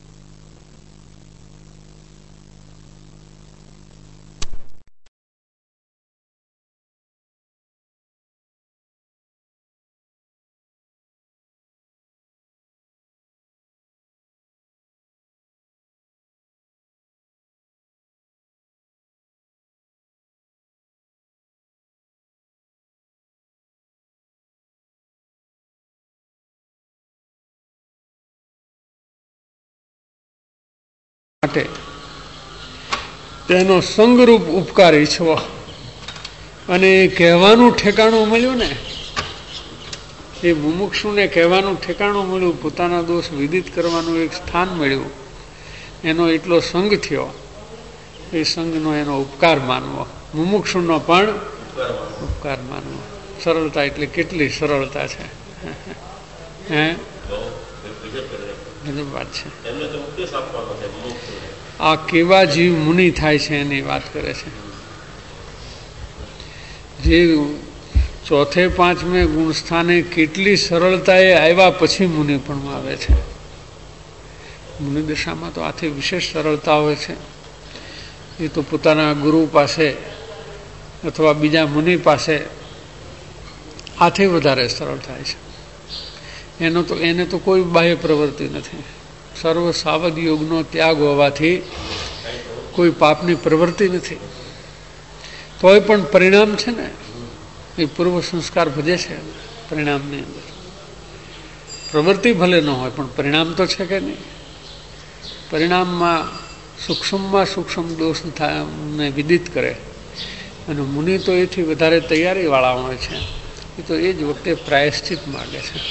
માટે તેનો સંગરૂપ ઉપકાર ઈચ્છવો. અને કહેવાનું ઠેકાણું મળ્યું ને, એ મુમુક્ષુને કહેવાનું ઠેકાણું મળ્યું, પોતાના દોષ વિદિત કરવાનું એક સ્થાન મળ્યું, એનો એટલો સંગ થયો, એ સંગનો એનો ઉપકાર માનવો, મુમુક્ષુનો પણ ઉપકાર માનવો. સરળતા એટલે કેટલી સરળતા છે, હે વાત છે. આ કેવા જીવ મુનિ થાય છે એની વાત કરે છે. જે ચોથે પાંચમે ગુણસ્થાને કેટલી સરળતાએ આવ્યા પછી મુનિ પણ આવે છે. મુનિ દશામાં તો આથી વિશેષ સરળતા હોય છે. એ તો પોતાના ગુરુ પાસે અથવા બીજા મુનિ પાસે આથી વધારે સરળ થાય છે. એનો તો એને તો કોઈ બાહ્ય પ્રવૃત્તિ નથી. સર્વ સાવધ યોગનો ત્યાગ હોવાથી કોઈ પાપની પ્રવૃત્તિ નથી. તોય પણ પરિણામ છે ને, એ પૂર્વ સંસ્કાર ભજે છે. પરિણામની અંદર પ્રવૃત્તિ ભલે ન હોય પણ પરિણામ તો છે કે નહીં. પરિણામમાં સૂક્ષ્મમાં સૂક્ષ્મ દોષ થાય ને વિદિત કરે, અને મુનિ તો એથી વધારે તૈયારીવાળા હોય છે. એ તો એ જ વખતે પ્રાયશ્ચિત માગે છે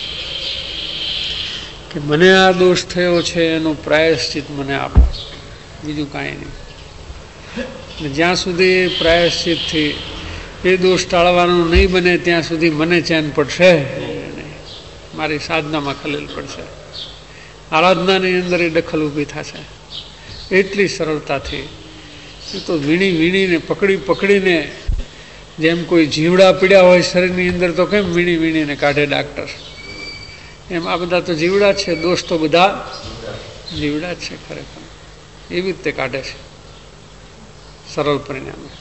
કે મને આ દોષ થયો છે, એનું પ્રાયશ્ચિત મને આપો, બીજું કાંઈ નહીં. જ્યાં સુધી એ પ્રાયશ્ચિતથી એ દોષ ટાળવાનું નહીં બને ત્યાં સુધી મને ચેન પડશે નહીં. મારી સાધનામાં ખલેલ પડશે, આરાધનાની અંદર એ દખલ ઊભી થશે. એટલી સરળતાથી એ તો વીણી વીણીને પકડી પકડીને, જેમ કોઈ જીવડા પીડ્યા હોય શરીરની અંદર તો કેમ વીણી વીણીને કાઢે ડાક્ટર, એમ આ બધા તો જીવડા છે. દોષ તો બધા જીવડા જ છે ખરેખર. એવી રીતે કાઢે છે સરળ પરિણામે.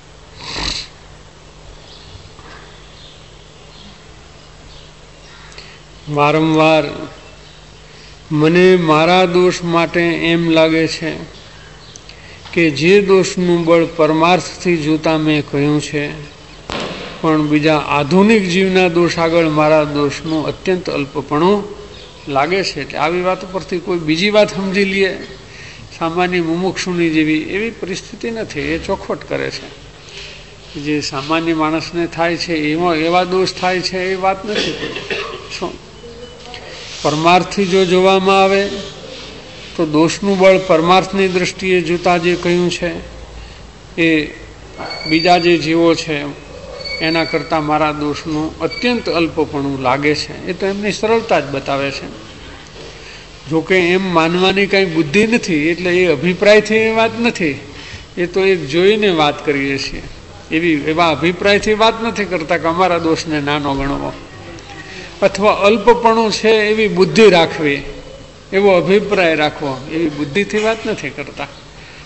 વારંવાર મને મારા દોષ માટે એમ લાગે છે કે જે દોષનું બળ પરમાર્થથી જોતા મેં કહ્યું છે, પણ બીજા આધુનિક જીવના દોષ આગળ મારા દોષનું અત્યંત અલ્પપણું લાગે છે. એટલે આવી વાત પરથી કોઈ બીજી વાત સમજી લે સામાન્ય મુમુક્ષુની જેવી, એવી પરિસ્થિતિ નથી. એ ચોખવટ કરે છે. જે સામાન્ય માણસને થાય છે એમાં એવા દોષ થાય છે એ વાત નથી. શું પરમાર્થથી જો જોવામાં આવે તો દોષનું બળ પરમાર્થની દ્રષ્ટિએ જોતા જે કહ્યું છે એ બીજા જે જીવો છે એના કરતાં મારા દોષનું અત્યંત અલ્પપણું લાગે છે. એ તો એમની સરળતા જ બતાવે છે. જોકે એમ માનવાની કાંઈ બુદ્ધિ નથી, એટલે એ અભિપ્રાયથી એ વાત નથી. એ તો એક જોઈને વાત કરીએ છીએ. એવી એવા અભિપ્રાયથી વાત નથી કરતા કે અમારા દોષને નાનો ગણવો, અથવા અલ્પપણું છે એવી બુદ્ધિ રાખવી, એવો અભિપ્રાય રાખવો, એવી બુદ્ધિથી વાત નથી કરતા.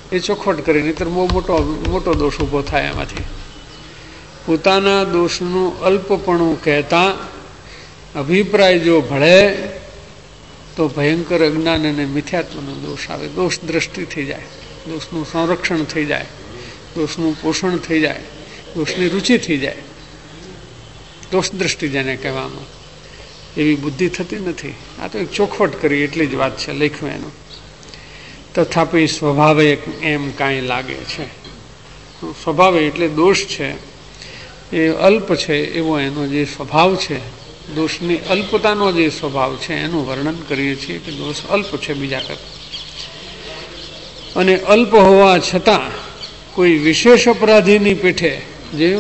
એ ચોખવટ કરી, નહીતર બહુ મોટો મોટો દોષ ઊભો થાય એમાંથી. પોતાના દોષનું અલ્પપણું કહેતા અભિપ્રાય જો ભળે તો ભયંકર અજ્ઞાન અને મિથ્યાત્વનો દોષ આવે. દોષ દ્રષ્ટિ થઈ જાય, દોષનું સંરક્ષણ થઈ જાય, દોષનું પોષણ થઈ જાય, દોષની રુચિ થઈ જાય. દોષ દ્રષ્ટિ જેને કહેવામાં, એવી બુદ્ધિ થતી નથી. આ તો એક ચોખવટ કરી એટલી જ વાત છે લખ્યું એનું. તથાપિ સ્વભાવે એમ કાંઈ લાગે છે. સ્વભાવે એટલે દોષ છે એ અલ્પ છે એવો એનો જે સ્વભાવ છે, દોષની અલ્પતાનો જે સ્વભાવ છે એનું વર્ણન કરીએ છીએ કે દોષ અલ્પ છે બીજા કરતા. અને અલ્પ હોવા છતાં કોઈ વિશેષ અપરાધીની પેઠે જે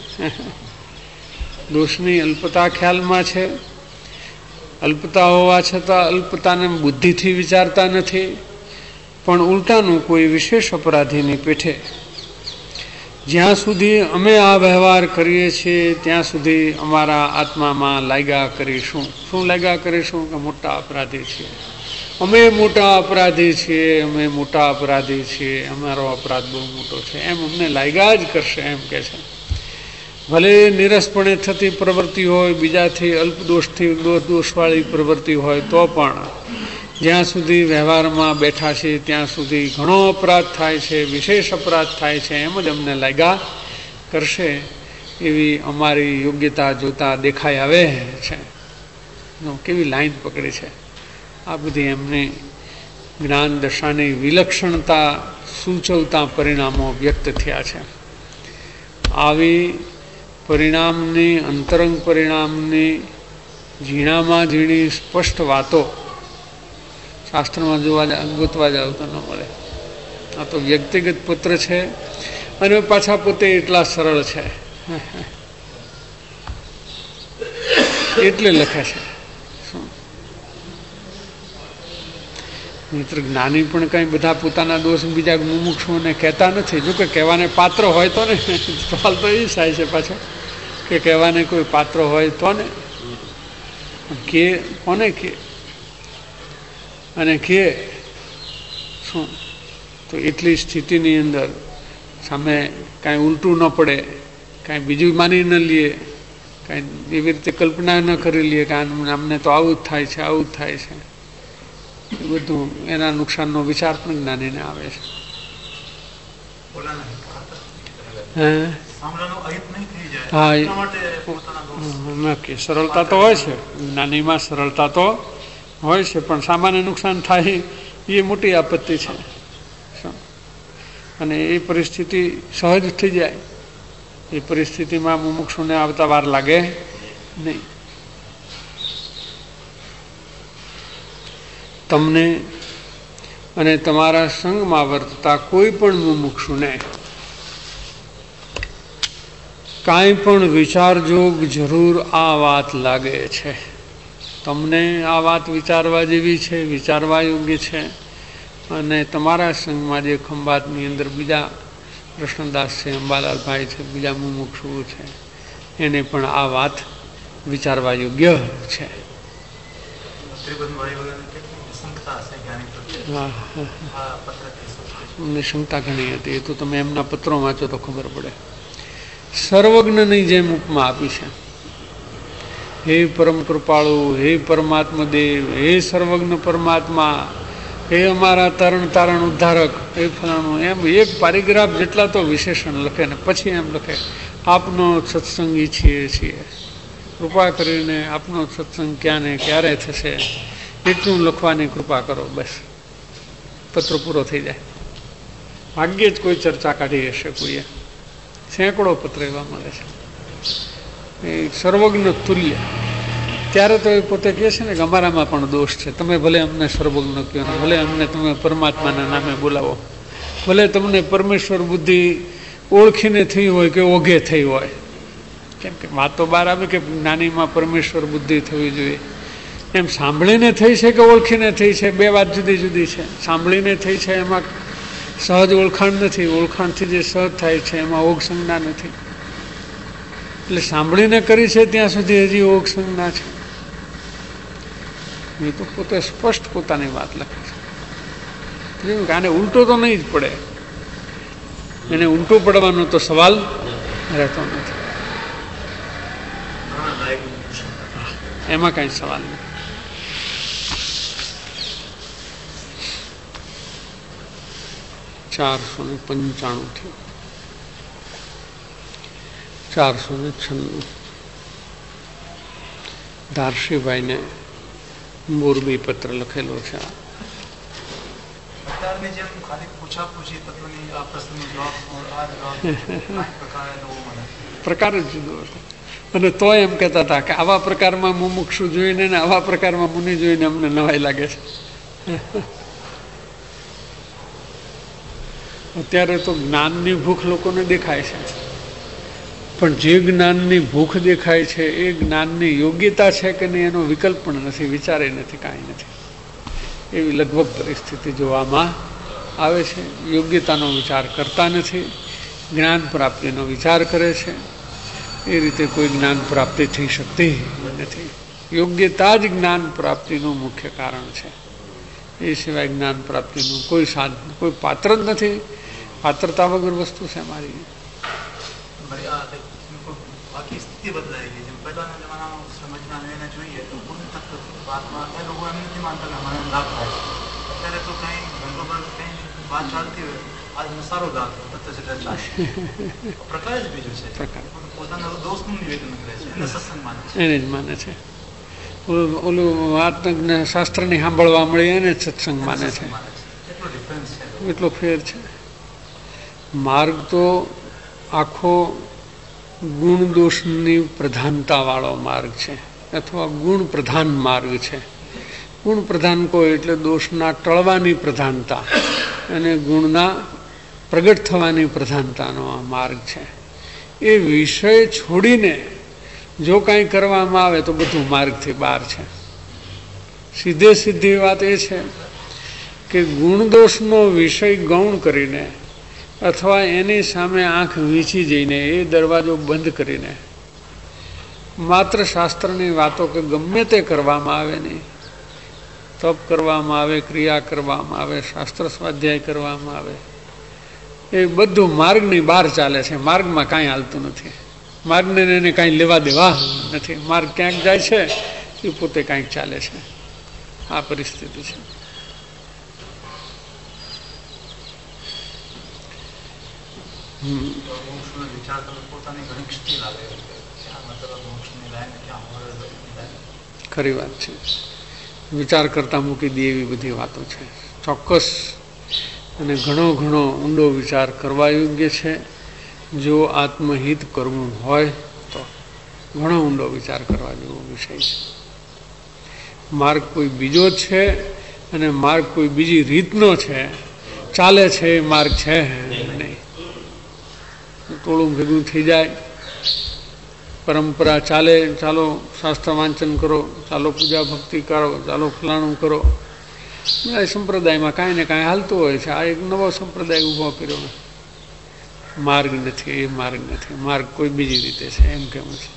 દોષની અલ્પતા ખ્યાલમાં છે, અલ્પતા હોવા છતાં અલ્પતાને બુદ્ધિથી વિચારતા નથી, પણ ઉલટાનું કોઈ વિશેષ અપરાધીની પેઠે જ્યાં સુધી અમે આ વ્યવહાર કરીએ છીએ ત્યાં સુધી અમારા આત્મામાં લાગ્યા કરીશું. શું લાગ્યા કરીશું? કે મોટા અપરાધી છીએ, અમે મોટા અપરાધી છીએ, અમે મોટા અપરાધી છીએ, અમારો અપરાધ બહુ મોટો છે, એમ અમને લાગ્યા જ કરશે એમ કે છે. ભલે નિરસપણે થતી પ્રવૃત્તિ હોય, બીજાથી અલ્પદોષથી દોષવાળી પ્રવૃત્તિ હોય, તો પણ જ્યાં સુધી વ્યવહારમાં બેઠા છે ત્યાં સુધી ઘણો અપરાધ થાય છે, વિશેષ અપરાધ થાય છે, એમ જ અમને લાગ્યા કરશે. એવી અમારી યોગ્યતા જોતા દેખાઈ આવે છે. કેવી લાઈન પકડી છે. આ બધી એમની જ્ઞાન દશાની વિલક્ષણતા સૂચવતા પરિણામો વ્યક્ત થયા છે. આવી પરિણામની, અંતરંગ પરિણામની ઝીણામાં ઝીણી સ્પષ્ટ વાતો શાસ્ત્રમાં જોવા ગોતવા જાવ તો ન મળે. આ તો વ્યક્તિગત પત્ર છે અને પાછા પોતે એટલા સરળ છે એટલે લખે છે. મિત્ર જ્ઞાની પણ કંઈ બધા પોતાના દોષ બીજા મુમુક્ષુઓને કહેતા નથી. જો કે કહેવાને પાત્ર હોય તો ને, સવાલ તો એ થાય છે પાછો કે કહેવાને કોઈ પાત્ર હોય તો ને, કે કોને કે અને કે શું? તો એટલી સ્થિતિની અંદર સામે કાંઈ ઉલટું ન પડે, કાંઈ બીજું માની ન લઈએ, કાંઈ એવી રીતે કલ્પના ન કરી લઈએ કે અમને તો આવું જ થાય છે, આવું જ થાય છે. એ બધું એના નુકસાનનો વિચાર પણ જ્ઞાનીને આવે છે. હા, નક્કી સરળતા તો હોય છે, જ્ઞાનીમાં સરળતા તો હોય છે, પણ સામાન્ય નુકસાન થાય એ મોટી આપત્તિ છે. અને એ પરિસ્થિતિ સહજ થઈ જાય. એ પરિસ્થિતિમાં મુમુક્ષુને આવતા વાર લાગે નહીં. તમને અને તમારા સંગમાં વર્તતા કોઈ પણ મુમુક્ષુને કાંઈ પણ વિચારજોગ જરૂર આ વાત લાગે છે. તમને આ વાત વિચારવા જેવી છે, વિચારવા યોગ્ય છે. અને તમારા સંઘમાં જે ખંભાતની અંદર બીજા કૃષ્ણદાસ છે, અંબાલાલભાઈ છે, બીજા મુમુક્ષુઓ છે, એને પણ આ વાત વિચારવા યોગ્ય છે. હા, અમને શંકા ઘણી હતી. એ તો તમે એમના પત્રો વાંચો તો ખબર પડે. સર્વજ્ઞની જેમ ઉપમા આપી છે. હે પરમ કૃપાળુ, હે પરમાત્મા દેવ, હે સર્વજ્ઞ પરમાત્મા, હે અમારા તરણ તારણ ઉદ્ધારક, હે ફલાણું, એમ એક પારિગ્રાફ જેટલા તો વિશેષણ લખે ને પછી એમ લખે આપનો સત્સંગ ઈચ્છીએ છીએ, કૃપા કરીને આપનો સત્સંગ ક્યાં ને ક્યારે થશે એટલું લખવાની કૃપા કરો. બસ પત્ર પૂરો થઈ જાય. ભાગ્યે જ કોઈ ચર્ચા કાઢી હશે કોઈએ. સેંકડો પત્ર એવા મળે છે. એ સર્વજ્ઞ તુલ્ય. ત્યારે તો એ પોતે કહે છે ને કે અમારામાં પણ દોષ છે. તમે ભલે અમને સર્વજ્ઞ કહો, ભલે અમને તમે પરમાત્માના નામે બોલાવો, ભલે તમને પરમેશ્વર બુદ્ધિ ઓળખીને થઈ હોય કે ઓઘે થઈ હોય. કેમ કે વાત તો બહાર આવે કે જ્ઞાનીમાં પરમેશ્વર બુદ્ધિ થવી જોઈએ. એમ સાંભળીને થઈ છે કે ઓળખીને થઈ છે, બે વાત જુદી જુદી છે. સાંભળીને થઈ છે એમાં સહજ ઓળખાણ નથી, ઓળખાણથી જે સહજ થાય છે એમાં ઓઘ સંજ્ઞા નથી. એટલે સાંભળીને કરી છે ત્યાં સુધી હજી ઓઘ સંજ્ઞા છે. એ તો પોતે સ્પષ્ટ પોતાની વાત લખે છે. આને ઉલટો તો નહીં જ પડે. એને ઊંટું પડવાનો તો સવાલ રહેતો નથી, એમાં કઈ સવાલ નથી. ચારસો ને પંચાણું થયું. ચારસો ને છન્નું ધારશીભાઈને મોરબી પત્ર લખેલો છે. પ્રકાર જ જુદો હતો. અને તો એમ કહેતા હતા કે આવા પ્રકારમાં મુમુક્ષુ જોઈને ને આવા પ્રકારમાં મુનિ જોઈને અમને નવાઈ લાગે છે. અત્યારે તો જ્ઞાનની ભૂખ લોકોને દેખાય છે, પણ જે જ્ઞાનની ભૂખ દેખાય છે એ જ્ઞાનની યોગ્યતા છે કે નહીં એનો વિકલ્પ પણ નથી, વિચારે નથી, કાંઈ નથી. એવી લગભગ પરિસ્થિતિ જોવામાં આવે છે. યોગ્યતાનો વિચાર કરતા નથી, જ્ઞાન પ્રાપ્તિનો વિચાર કરે છે. એ રીતે કોઈ જ્ઞાન પ્રાપ્તિ થઈ શકતી નથી. યોગ્યતા જ જ્ઞાન પ્રાપ્તિનું મુખ્ય કારણ છે. એ સિવાય જ્ઞાન પ્રાપ્તિનું કોઈ સાધન, કોઈ પાત્ર જ નથી. પાત્રતા વગર વસ્તુ છે મારી. બાકી સ્થિતિ બદલાઈ ગઈ છે. પહેલાના જમાનામાં સમજમાં એને જોઈએ તો પૂર્ણ તત્વ વાતમાં એ લોકો એમ નથી માનતા કે મને લાભ થાય છે. અત્યારે તો કંઈ ગંગોબર કંઈ વાત ચાલતી હોય, આજ સારો લાભ તત્વ છે, પ્રકાર જ બીજું છે. પોતાના દોષનું નિવેદન કરે છે, એને સત્સંગ માને છે, એને જ માને છે. ઓલું વાત શાસ્ત્રની સાંભળવા મળી એને જ સત્સંગ માને છે. એટલો ડિફરન્સ છે, એટલો ફેર છે. માર્ગ તો આખો ગુણ દોષની પ્રધાનતાવાળો માર્ગ છે, અથવા ગુણ પ્રધાન માર્ગ છે. ગુણ પ્રધાન કોઈ એટલે દોષના ટળવાની પ્રધાનતા અને ગુણના પ્રગટ થવાની પ્રધાનતાનો આ માર્ગ છે. એ વિષય છોડીને જો કાંઈ કરવામાં આવે તો બધું માર્ગથી બહાર છે. સીધે સીધી વાત એ છે કે ગુણ દોષનો વિષય ગૌણ કરીને અથવા એની સામે આંખ વીંચી જઈને એ દરવાજો બંધ કરીને માત્ર શાસ્ત્રની વાતો કે ગમે તે કરવામાં આવે નહીં, તપ કરવામાં આવે, ક્રિયા કરવામાં આવે, શાસ્ત્ર સ્વાધ્યાય કરવામાં આવે, એ બધું માર્ગની બહાર ચાલે છે. માર્ગમાં કાંઈ હાલતું નથી. માર્ગને એને કાંઈ લેવા દેવા નથી. માર્ગ ક્યાંક જાય છે એ પોતે કાંઈક ચાલે છે. આ પરિસ્થિતિ છે. ખરી વાત છે. વિચાર કરતા મૂકી દે એવી બધી વાતો છે. ચોક્કસ અને ઘણો ઘણો ઊંડો વિચાર કરવા યોગ્ય છે. જો આત્મહિત કરવું હોય તો ઘણો ઊંડો વિચાર કરવા જેવો વિષય છે. માર્ગ કોઈ બીજો છે અને માર્ગ કોઈ બીજી રીતનો છે, ચાલે છે એ માર્ગ છે નહીં. ટોળું ભેગું થઈ જાય, પરંપરા ચાલે, ચાલો શાસ્ત્ર વાંચન કરો, ચાલો પૂજા ભક્તિ કરો, ચાલો ફલાણું કરો. બધા સંપ્રદાયમાં કાંઈ ને કાંઈ હાલતું હોય છે. આ એક નવો સંપ્રદાય ઊભો કર્યો. માર્ગ નથી, એ માર્ગ નથી. માર્ગ કોઈ બીજી રીતે છે એમ કેવું છે.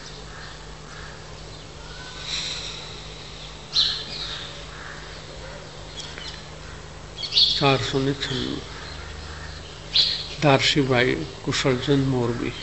ચારસો ને છન્નું ધારશીભાઈ કુશળચંદ મોરબી.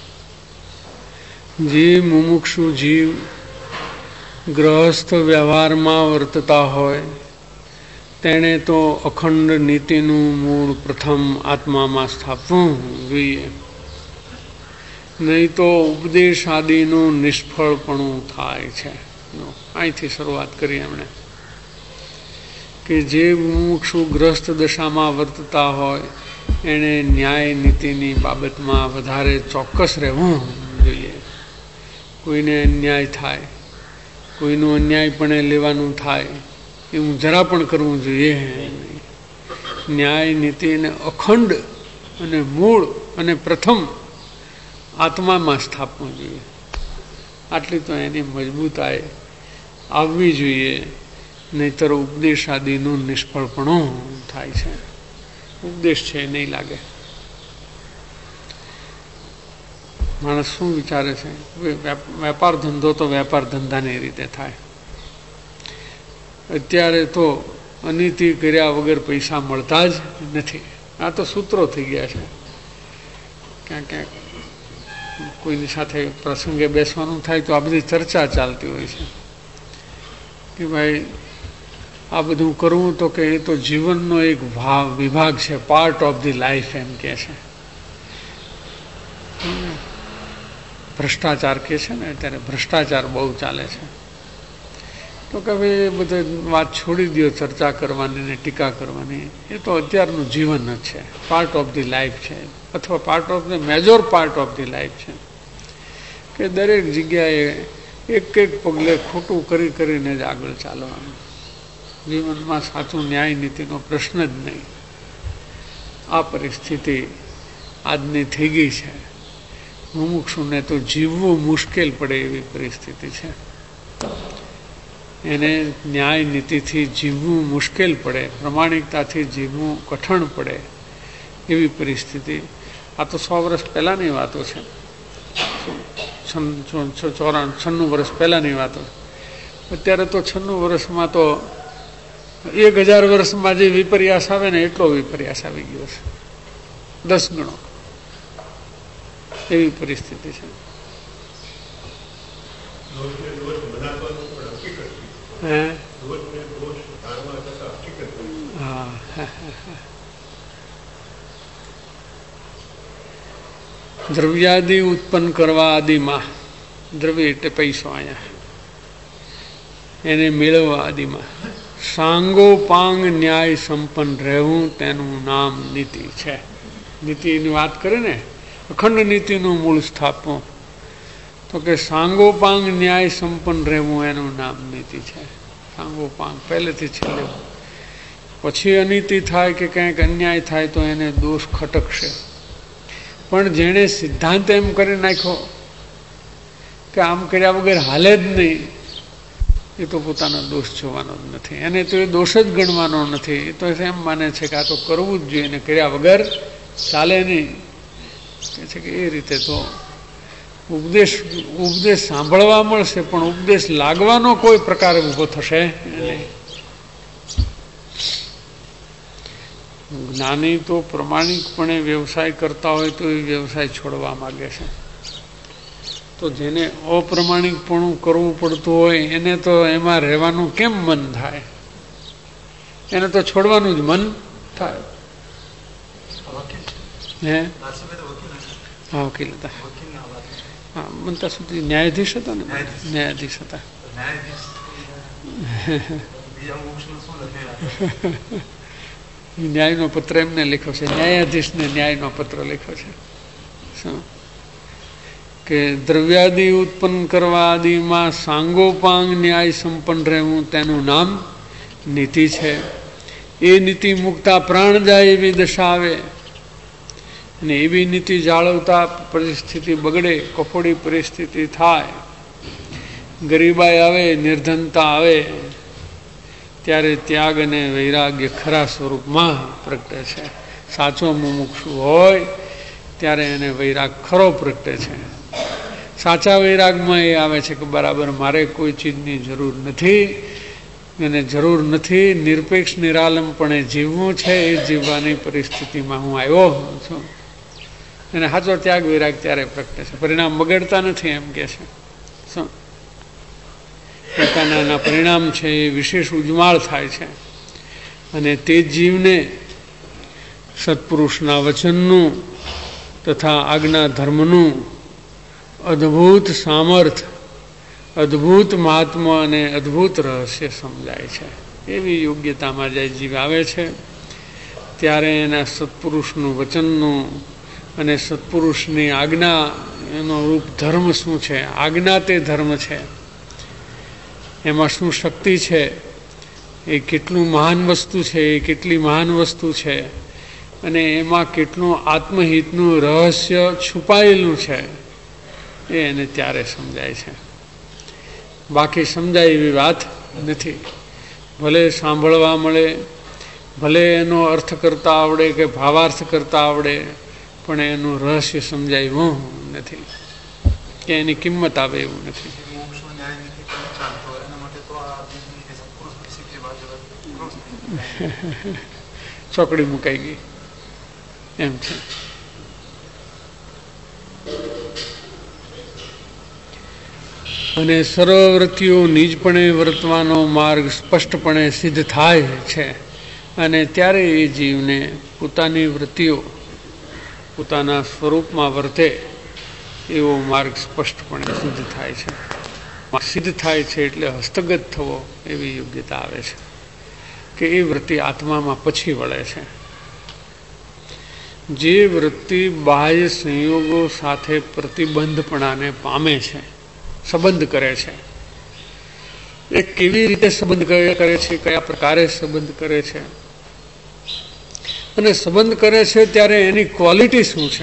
જે મુમુક્ષુ જીવ ગ્રહસ્થ વ્યવહારમાં વર્તતા હોય તેણે તો અખંડ નીતિનું મૂળ પ્રથમ આત્મામાં સ્થાપવું જોઈએ, નહીં તો ઉપદેશ આદિનું નિષ્ફળપણું થાય છે. અહીંથી શરૂઆત કરી એમણે કે જે મુમુક્ષુ ગ્રસ્ત દશામાં વર્તતા હોય એણે ન્યાય નીતિની બાબતમાં વધારે ચોક્કસ રહેવું જોઈએ. કોઈને અન્યાય થાય, કોઈનું અન્યાયપણે લેવાનું થાય એવું જરા પણ કરવું જોઈએ. ન્યાય નીતિને અખંડ અને મૂળ અને પ્રથમ આત્મામાં સ્થાપવું જોઈએ. આટલી તો એની મજબૂતાઈ આવવી જોઈએ, નહીતર ઉપદેશ આદિનું નિષ્ફળપણું થાય છે. ઉપદેશ છે નહીં લાગે. માણસ શું વિચારે છે? વેપાર ધંધો તો વેપાર ધંધાની રીતે થાય. અત્યારે તો અનીતિ કર્યા વગર પૈસા મળતા જ નથી. આ તો સૂત્રો થઈ ગયા છે. ક્યાંક ક્યાંક કોઈની સાથે પ્રસંગે બેસવાનું થાય તો આ બધી ચર્ચા ચાલતી હોય છે કે ભાઈ આ બધું કરવું તો કે એ તો જીવનનો એક ભાગ વિભાગ છે, પાર્ટ ઓફ ધી લાઈફ એમ કે છે. ભ્રષ્ટાચાર કે છે ને અત્યારે ભ્રષ્ટાચાર બહુ ચાલે છે. તો કે ભાઈ એ બધે વાત છોડી દો ચર્ચા કરવાની ને ટીકા કરવાની. એ તો અત્યારનું જીવન જ છે, પાર્ટ ઓફ ધી લાઈફ છે, અથવા part of the major part of the life છે કે દરેક જગ્યાએ એક એક પગલે ખોટું કરી કરીને જ આગળ ચાલવાનું. જીવનમાં સાચું ન્યાય નીતિનો પ્રશ્ન જ નહીં. આ પરિસ્થિતિ આજની થઈ ગઈ છે. મુમુક્ષુને તો જીવવું મુશ્કેલ પડે એવી પરિસ્થિતિ છે. એને ન્યાય નીતિથી જીવવું મુશ્કેલ પડે, પ્રમાણિકતાથી જીવવું કઠણ પડે એવી પરિસ્થિતિ. આ તો સો વર્ષ પહેલાંની વાતો છે, ચોરા છન્નું વર્ષ પહેલાંની વાતો. અત્યારે તો છન્નું વર્ષમાં તો એક હજાર વર્ષમાં જે વિપર્યાસ આવે ને એટલો વિપર્યાસ આવી ગયો છે, દસ ગણો એવી પરિસ્થિતિ છે. હા, દ્રવ્યાદિ ઉત્પન્ન કરવા આદિમાં, દ્રવ્ય એટલે પૈસો, અહીંયા એને મેળવવા આદિમાં સાંગોપાંગ ન્યાય સંપન્ન રહેવું તેનું નામ નીતિ છે. નીતિની વાત કરે ને, અખંડ નીતિનું મૂળ સ્થાપવું, તો કે સાંગોપાંગ ન્યાય સંપન્ન રહેવું એનું નામ નીતિ છે. સાંગોપાંગ પહેલેથી છેલ્લે. પછી અનીતિ થાય કે કંઈક અન્યાય થાય તો એને દોષ ખટકશે. પણ જેણે સિદ્ધાંત એમ કરી નાખ્યો કે આમ કર્યા વગર હાલે જ નહીં, એ તો પોતાનો દોષ જોવાનો જ નથી. એને તો એ દોષ જ ગણવાનો નથી. એ તો એમ માને છે કે આ તો કરવું જ જોઈએ, એને કર્યા વગર ચાલે નહીં. કે છે કે એ રીતે તો ઉપદેશ ઉપદેશ સાંભળવા મળશે પણ ઉપદેશ લાગવાનો કોઈ પ્રકાર ઊભો થશે નહીં. જ્ઞાની તો પ્રમાણિકપણે વ્યવસાય કરતા હોય તો એ વ્યવસાય છોડવા માગે છે. તો જેને અપ્રમાણિકપણું કરવું પડતું હોય એને તો એમાં રહેવાનું કેમ મન થાય? એને તો છોડવાનું જ મન થાય. હે હા, વકીલ હતા. હા, બનતા સુધી ન્યાયાધીશ હતા ને, ન્યાયાધીશ હતા. ન્યાયનો પત્ર એમને લખ્યો છે, ન્યાયાધીશને ન્યાયનો પત્ર લખ્યો છે. શું કે દ્રવ્યાદિ ઉત્પન્ન કરવા આદિમાં સાંગોપાંગ ન્યાય સંપન્ન રહેવું તેનું નામ નીતિ છે. એ નીતિ મુકતા પ્રાણ જાય એવી દશા આવે અને એવી નીતિ જાળવતા પરિસ્થિતિ બગડે, કફોડી પરિસ્થિતિ થાય, ગરીબાઈ આવે, નિર્ધનતા આવે, ત્યારે ત્યાગ અને વૈરાગ્ય ખરા સ્વરૂપમાં પ્રગટે છે. સાચો મુમુક્ષુ હોય ત્યારે એને વૈરાગ ખરો પ્રગટે છે. સાચા વૈરાગમાં એ આવે છે કે બરાબર મારે કોઈ ચીજની જરૂર નથી, એને જરૂર નથી, નિરપેક્ષ નિરાલંબપણે જીવવું છે. એ જીવવાની પરિસ્થિતિમાં હું આવ્યો છું. એને સાચો ત્યાગ વૈરાગ ત્યારે પ્રગટે છે. પરિણામ બગડતા નથી એમ કે છે. શું પોતાના પરિણામ છે એ વિશેષ ઉજ્માળ થાય છે અને તે જીવને સત્પુરુષના વચનનું તથા આજ્ઞા ધર્મનું અદ્ભુત સામર્થ્ય, અદ્ભુત મહાત્મા અને અદ્ભુત રહસ્ય સમજાય છે. એવી યોગ્યતામાં જાય જીવ આવે છે ત્યારે એના સત્પુરુષનું વચનનું અને સત્પુરુષની આજ્ઞા એનો રૂપ ધર્મ શું છે, આજ્ઞા તે ધર્મ છે, એમાં શું શક્તિ છે, એ કેટલું મહાન વસ્તુ છે, એ કેટલી મહાન વસ્તુ છે અને એમાં કેટલું આત્મહિતનું રહસ્ય છુપાયેલું છે એ એને ત્યારે સમજાય છે. બાકી સમજાય એવી વાત નથી. ભલે સાંભળવા મળે, ભલે એનો અર્થ કરતા આવડે કે ભાવાર્થ કરતા આવડે, પણ એનું રહસ્ય સમજાયું નથી કે એની કિંમત આવે એવું નથી. ચોકડી મુકાઈ ગઈ એમ છે. અને સર્વવૃત્તિઓ નિજપણે વર્તવાનો માર્ગ સ્પષ્ટપણે સિદ્ધ થાય છે અને ત્યારે એ જીવને પોતાની વૃત્તિઓ પોતાના સ્વરૂપમાં વર્તે એવો માર્ગ સ્પષ્ટપણે સિદ્ધ થાય છે. સિદ્ધ થાય છે એટલે હસ્તગત થવો એવી યોગ્યતા આવે છે કે એ વૃત્તિ આત્મામાં પછી વળે છે. જે વૃત્તિ બાહ્ય સંયોગો સાથે પ્રતિબંધપણાને પામે છે, સંબંધ કરે છે, એ કેવી રીતે સંબંધ કરે છે, કયા પ્રકારે સંબંધ કરે છે અને સંબંધ કરે છે ત્યારે એની ક્વોલિટી શું છે,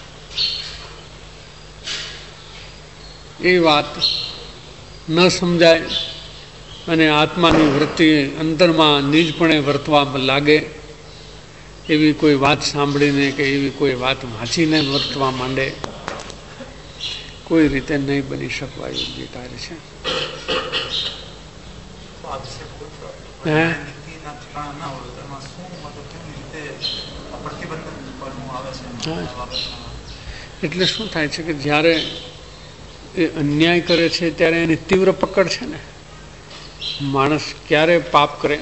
એ વાત ન સમજાય અને આત્માની વૃત્તિ અંતરમાં નિજપણે વર્તવા લાગે એવી કોઈ વાત સાંભળીને કે એવી કોઈ વાત વાંચીને વર્તવા માંડે, કોઈ રીતે નહીં બની શકવા યોગ્ય કાર્ય છે. હે એટલે શું થાય છે કે જ્યારે એ અન્યાય કરે છે ત્યારે એની તીવ્ર પકડ છે ને. માણસ ક્યારે પાપ કરે?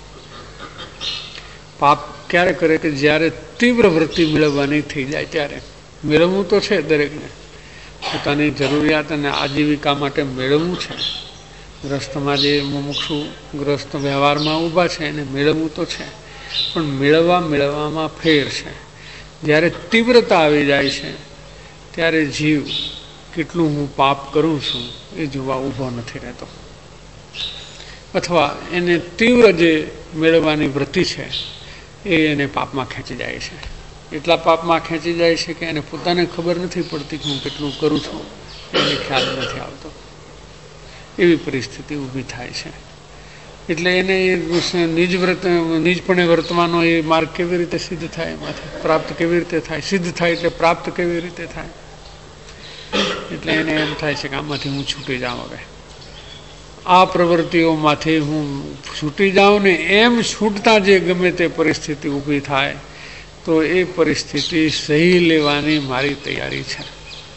પાપ ક્યારે કરે કે જ્યારે તીવ્ર વૃત્તિ મેળવવાની થઈ જાય ત્યારે. મેળવવું તો છે દરેકને, પોતાની જરૂરિયાત અને આજીવિકા માટે મેળવવું છે. ગ્રસ્તમાં જે મુમુક્ષુ ગ્રસ્ત વ્યવહારમાં ઊભા છે એને મેળવવું તો છે, પણ મેળવવા મેળવવામાં ફેર છે. જ્યારે તીવ્રતા આવી જાય છે ત્યારે જીવ કેટલું હું પાપ કરું છું એ જોવા ઊભો નથી રહેતો, અથવા એને તીવ્ર જે મેળવવાની વૃત્તિ છે એ એને પાપમાં ખેંચી જાય છે. એટલા પાપમાં ખેંચી જાય છે કે એને પોતાને ખબર નથી પડતી કે હું કેટલું કરું છું, એને ખ્યાલ નથી આવતો. એવી પરિસ્થિતિ ઊભી થાય છે. એટલે એને નિજ વ્રત નિજપણે વર્તવાનો એ માર્ગ કેવી રીતે સિદ્ધ થાય, એમાંથી પ્રાપ્ત કેવી રીતે થાય, સિદ્ધ થાય એટલે પ્રાપ્ત કેવી રીતે થાય. એટલે એને એમ થાય છે કે આમાંથી હું છૂટી જાઉં, હવે આ પ્રવૃત્તિઓમાંથી હું છૂટી જાઉં ને એમ છૂટતા જે ગમે તે પરિસ્થિતિ ઊભી થાય તો એ પરિસ્થિતિ સહી લેવાની મારી તૈયારી છે.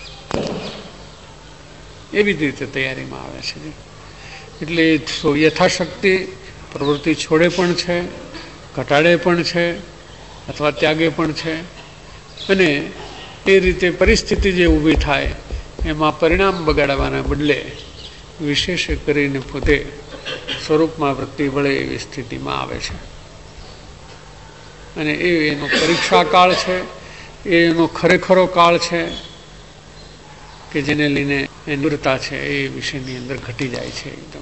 એવી જ રીતે તૈયારીમાં આવે છે. એટલે યથાશક્તિ પ્રવૃત્તિ છોડે પણ છે, ઘટાડે પણ છે, અથવા ત્યાગે પણ છે. અને એ રીતે પરિસ્થિતિ જે ઊભી થાય એમાં પરિણામ બગાડવાના બદલે વિશેષ કરીને પોતે સ્વરૂપમાં વૃત્તિ વળે એવી સ્થિતિમાં આવે છે. અને એ એનો પરીક્ષા કાળ છે, એ એનો ખરેખરો કાળ છે કે જેને લઈને એ નિવૃત્તા છે એ વિષયની અંદર ઘટી જાય છે. એકદમ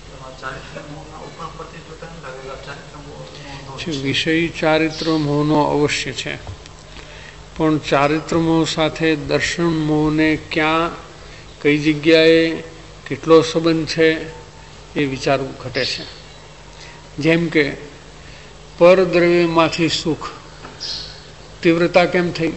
વિષય ચારિત્ર મોહનો અવશ્ય છે, પણ ચારિત્ર મોહ સાથે દર્શન મોહને ક્યાં, કઈ જગ્યાએ, કેટલો સંબંધ છે એ વિચારવું ઘટે છે. જેમ કે પરદ્રવ્યમાંથી સુખ તીવ્રતા કેમ થઈ?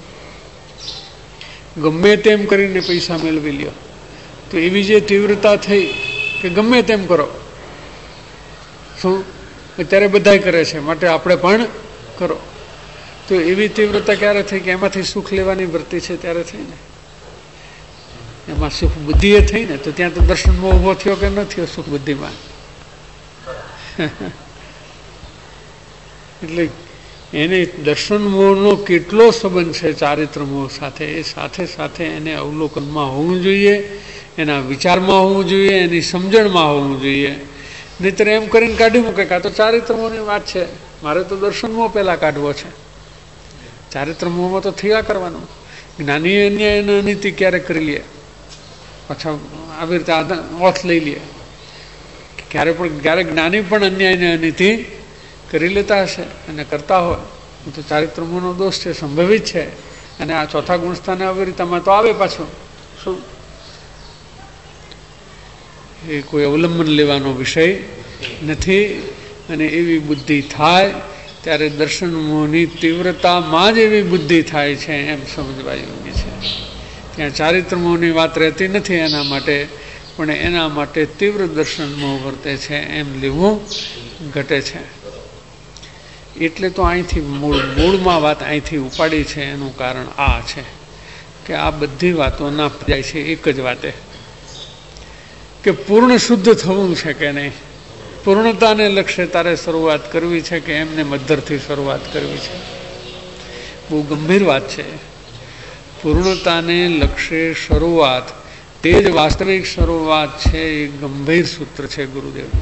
ગમે તેમ કરીને પૈસા મેળવી લ્યો તો એવી જે તીવ્રતા થઈ કે ગમે તેમ કરો, શું અત્યારે બધાય કરે છે માટે આપણે પણ કરો. તો એવી તીવ્રતા ક્યારે થઈ કે એમાંથી સુખ લેવાની વૃત્તિ છે ત્યારે થઈ ને, એમાં સુખ બુદ્ધિએ થઈ ને. તો ત્યાં તો દર્શનમાં ઊભો થયો કે ન થયો સુખ બુદ્ધિમાં? એટલે એને દર્શન મોહનો કેટલો સંબંધ છે ચારિત્ર મોહ સાથે, એ સાથે સાથે એને અવલોકનમાં હોવું જોઈએ, એના વિચારમાં હોવું જોઈએ, એની સમજણમાં હોવું જોઈએ. નહીંતર એમ કરીને કાઢી મૂકે કાં તો ચારિત્ર મોહની વાત છે, મારે તો દર્શન મોહ પહેલાં કાઢવો છે. ચારિત્ર મોહમાં તો થયા કરવાનું. જ્ઞાનીએ અન્યાય અને અનીતિ ક્યારેક કરી લે, પાછા આવી રીતે ઓથ લઈ લે. ક્યારે પણ ક્યારેક જ્ઞાની પણ અન્યાય ને અનીતિ કરી લેતા હશે અને કરતા હોય તો ચારિત્ર મોહનો દોષ છે, સંભવિત છે. અને આ ચોથા ગુણસ્થાને અવિરતામાં તો આવે પાછું. શું એ કોઈ અવલંબન લેવાનો વિષય નથી. અને એવી બુદ્ધિ થાય ત્યારે દર્શન મોહની તીવ્રતામાં જ એવી બુદ્ધિ થાય છે એમ સમજવા યોગ્ય છે. ત્યાં ચારિત્ર મોહની વાત રહેતી નથી એના માટે, પણ એના માટે તીવ્ર દર્શન મોહ વર્તે છે એમ લેવું ઘટે છે. એટલે તો અહીંથી મૂળ મૂળમાં વાત અહીંથી ઉપાડી છે. એનું કારણ આ છે કે આ બધી વાતો ના જાય છે એક જ વાતે કે પૂર્ણ શુદ્ધ થવું છે કે નહીં, પૂર્ણતાને લક્ષ્ય તારે શરૂઆત કરવી છે કે એમને મધ્યરથી શરૂઆત કરવી છે. બહુ ગંભીર વાત છે. પૂર્ણતાને લક્ષ્ય શરૂઆત તે જ વાસ્તવિક શરૂઆત છે. એ ગંભીર સૂત્ર છે ગુરુદેવનું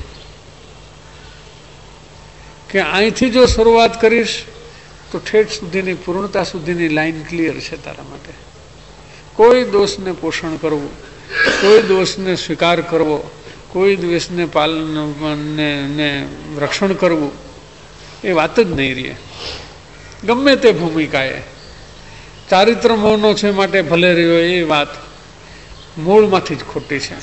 કે અહીંથી જો શરૂઆત કરીશ તો ઠેઠ સુધીની પૂર્ણતા સુધીની લાઈન ક્લિયર છે તારા માટે. કોઈ દોષને પોષણ કરવું, કોઈ દોષને સ્વીકાર કરવો, કોઈ દ્વેષને પાલન ને રક્ષણ કરવું એ વાત જ નહીં રહે. ગમે તે ભૂમિકાએ ચારિત્ર મોહનો છે માટે ભલે રહ્યો એ વાત મૂળમાંથી જ ખોટી છે.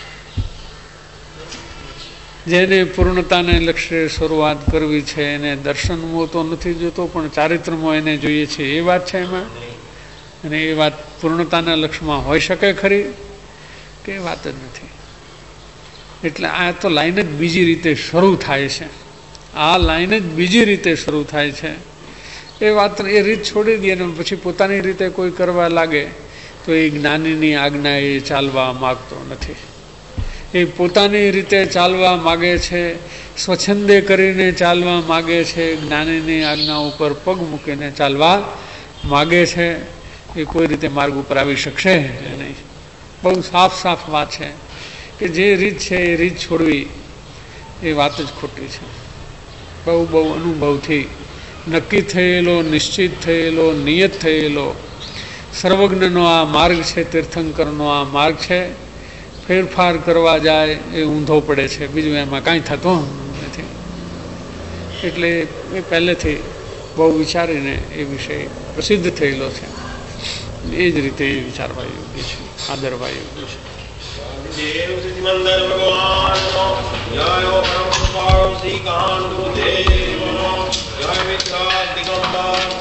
જેને પૂર્ણતાને લક્ષ્ય શરૂઆત કરવી છે એને દર્શન મોહ તો નથી જોતો, પણ ચારિત્ર મોહ એને જોઈએ છે એ વાત છે એમાં. અને એ વાત પૂર્ણતાના લક્ષ્યમાં હોઈ શકે ખરી કે વાત જ નથી. એટલે આ તો લાઈન જ બીજી રીતે શરૂ થાય છે. આ લાઈન જ બીજી રીતે શરૂ થાય છે. એ વાત એ રીત છોડી દે ને પછી પોતાની રીતે કોઈ કરવા લાગે તો એ જ્ઞાનીની આજ્ઞા એ ચાલવા માગતો નથી. એ પોતાની રીતે ચાલવા માગે છે, સ્વચ્છંદે કરીને ચાલવા માગે છે, જ્ઞાનીની આજ્ઞા ઉપર પગ મૂકીને ચાલવા માગે છે. એ કોઈ રીતે માર્ગ ઉપર આવી શકશે નહીં. બહુ સાફ સાફ વાત છે કે જે રીત છે એ રીત છોડવી એ વાત જ ખોટી છે. બહુ બહુ અનુભવથી નક્કી થયેલો, નિશ્ચિત થયેલો, નિયત થયેલો સર્વજ્ઞનો આ માર્ગ છે, તીર્થંકરનો આ માર્ગ છે. ફેરફાર કરવા જાય એ ઊંધો પડે છે, બીજું એમાં કાંઈ થતું નથી. એટલે એ પહેલેથી બહુ વિચારીને એ વિષય પ્રસિદ્ધ થયેલો છે. એ જ રીતે એ વિચારવા યોગ્ય છે, આદરવા યોગ્ય છે. દેવ સિદ્ધિમંદર ભગવાનનો જય પરમ કૃપાળુ શ્રી કાંત ગુરુદેવનો જય મિત્ર દિગંબર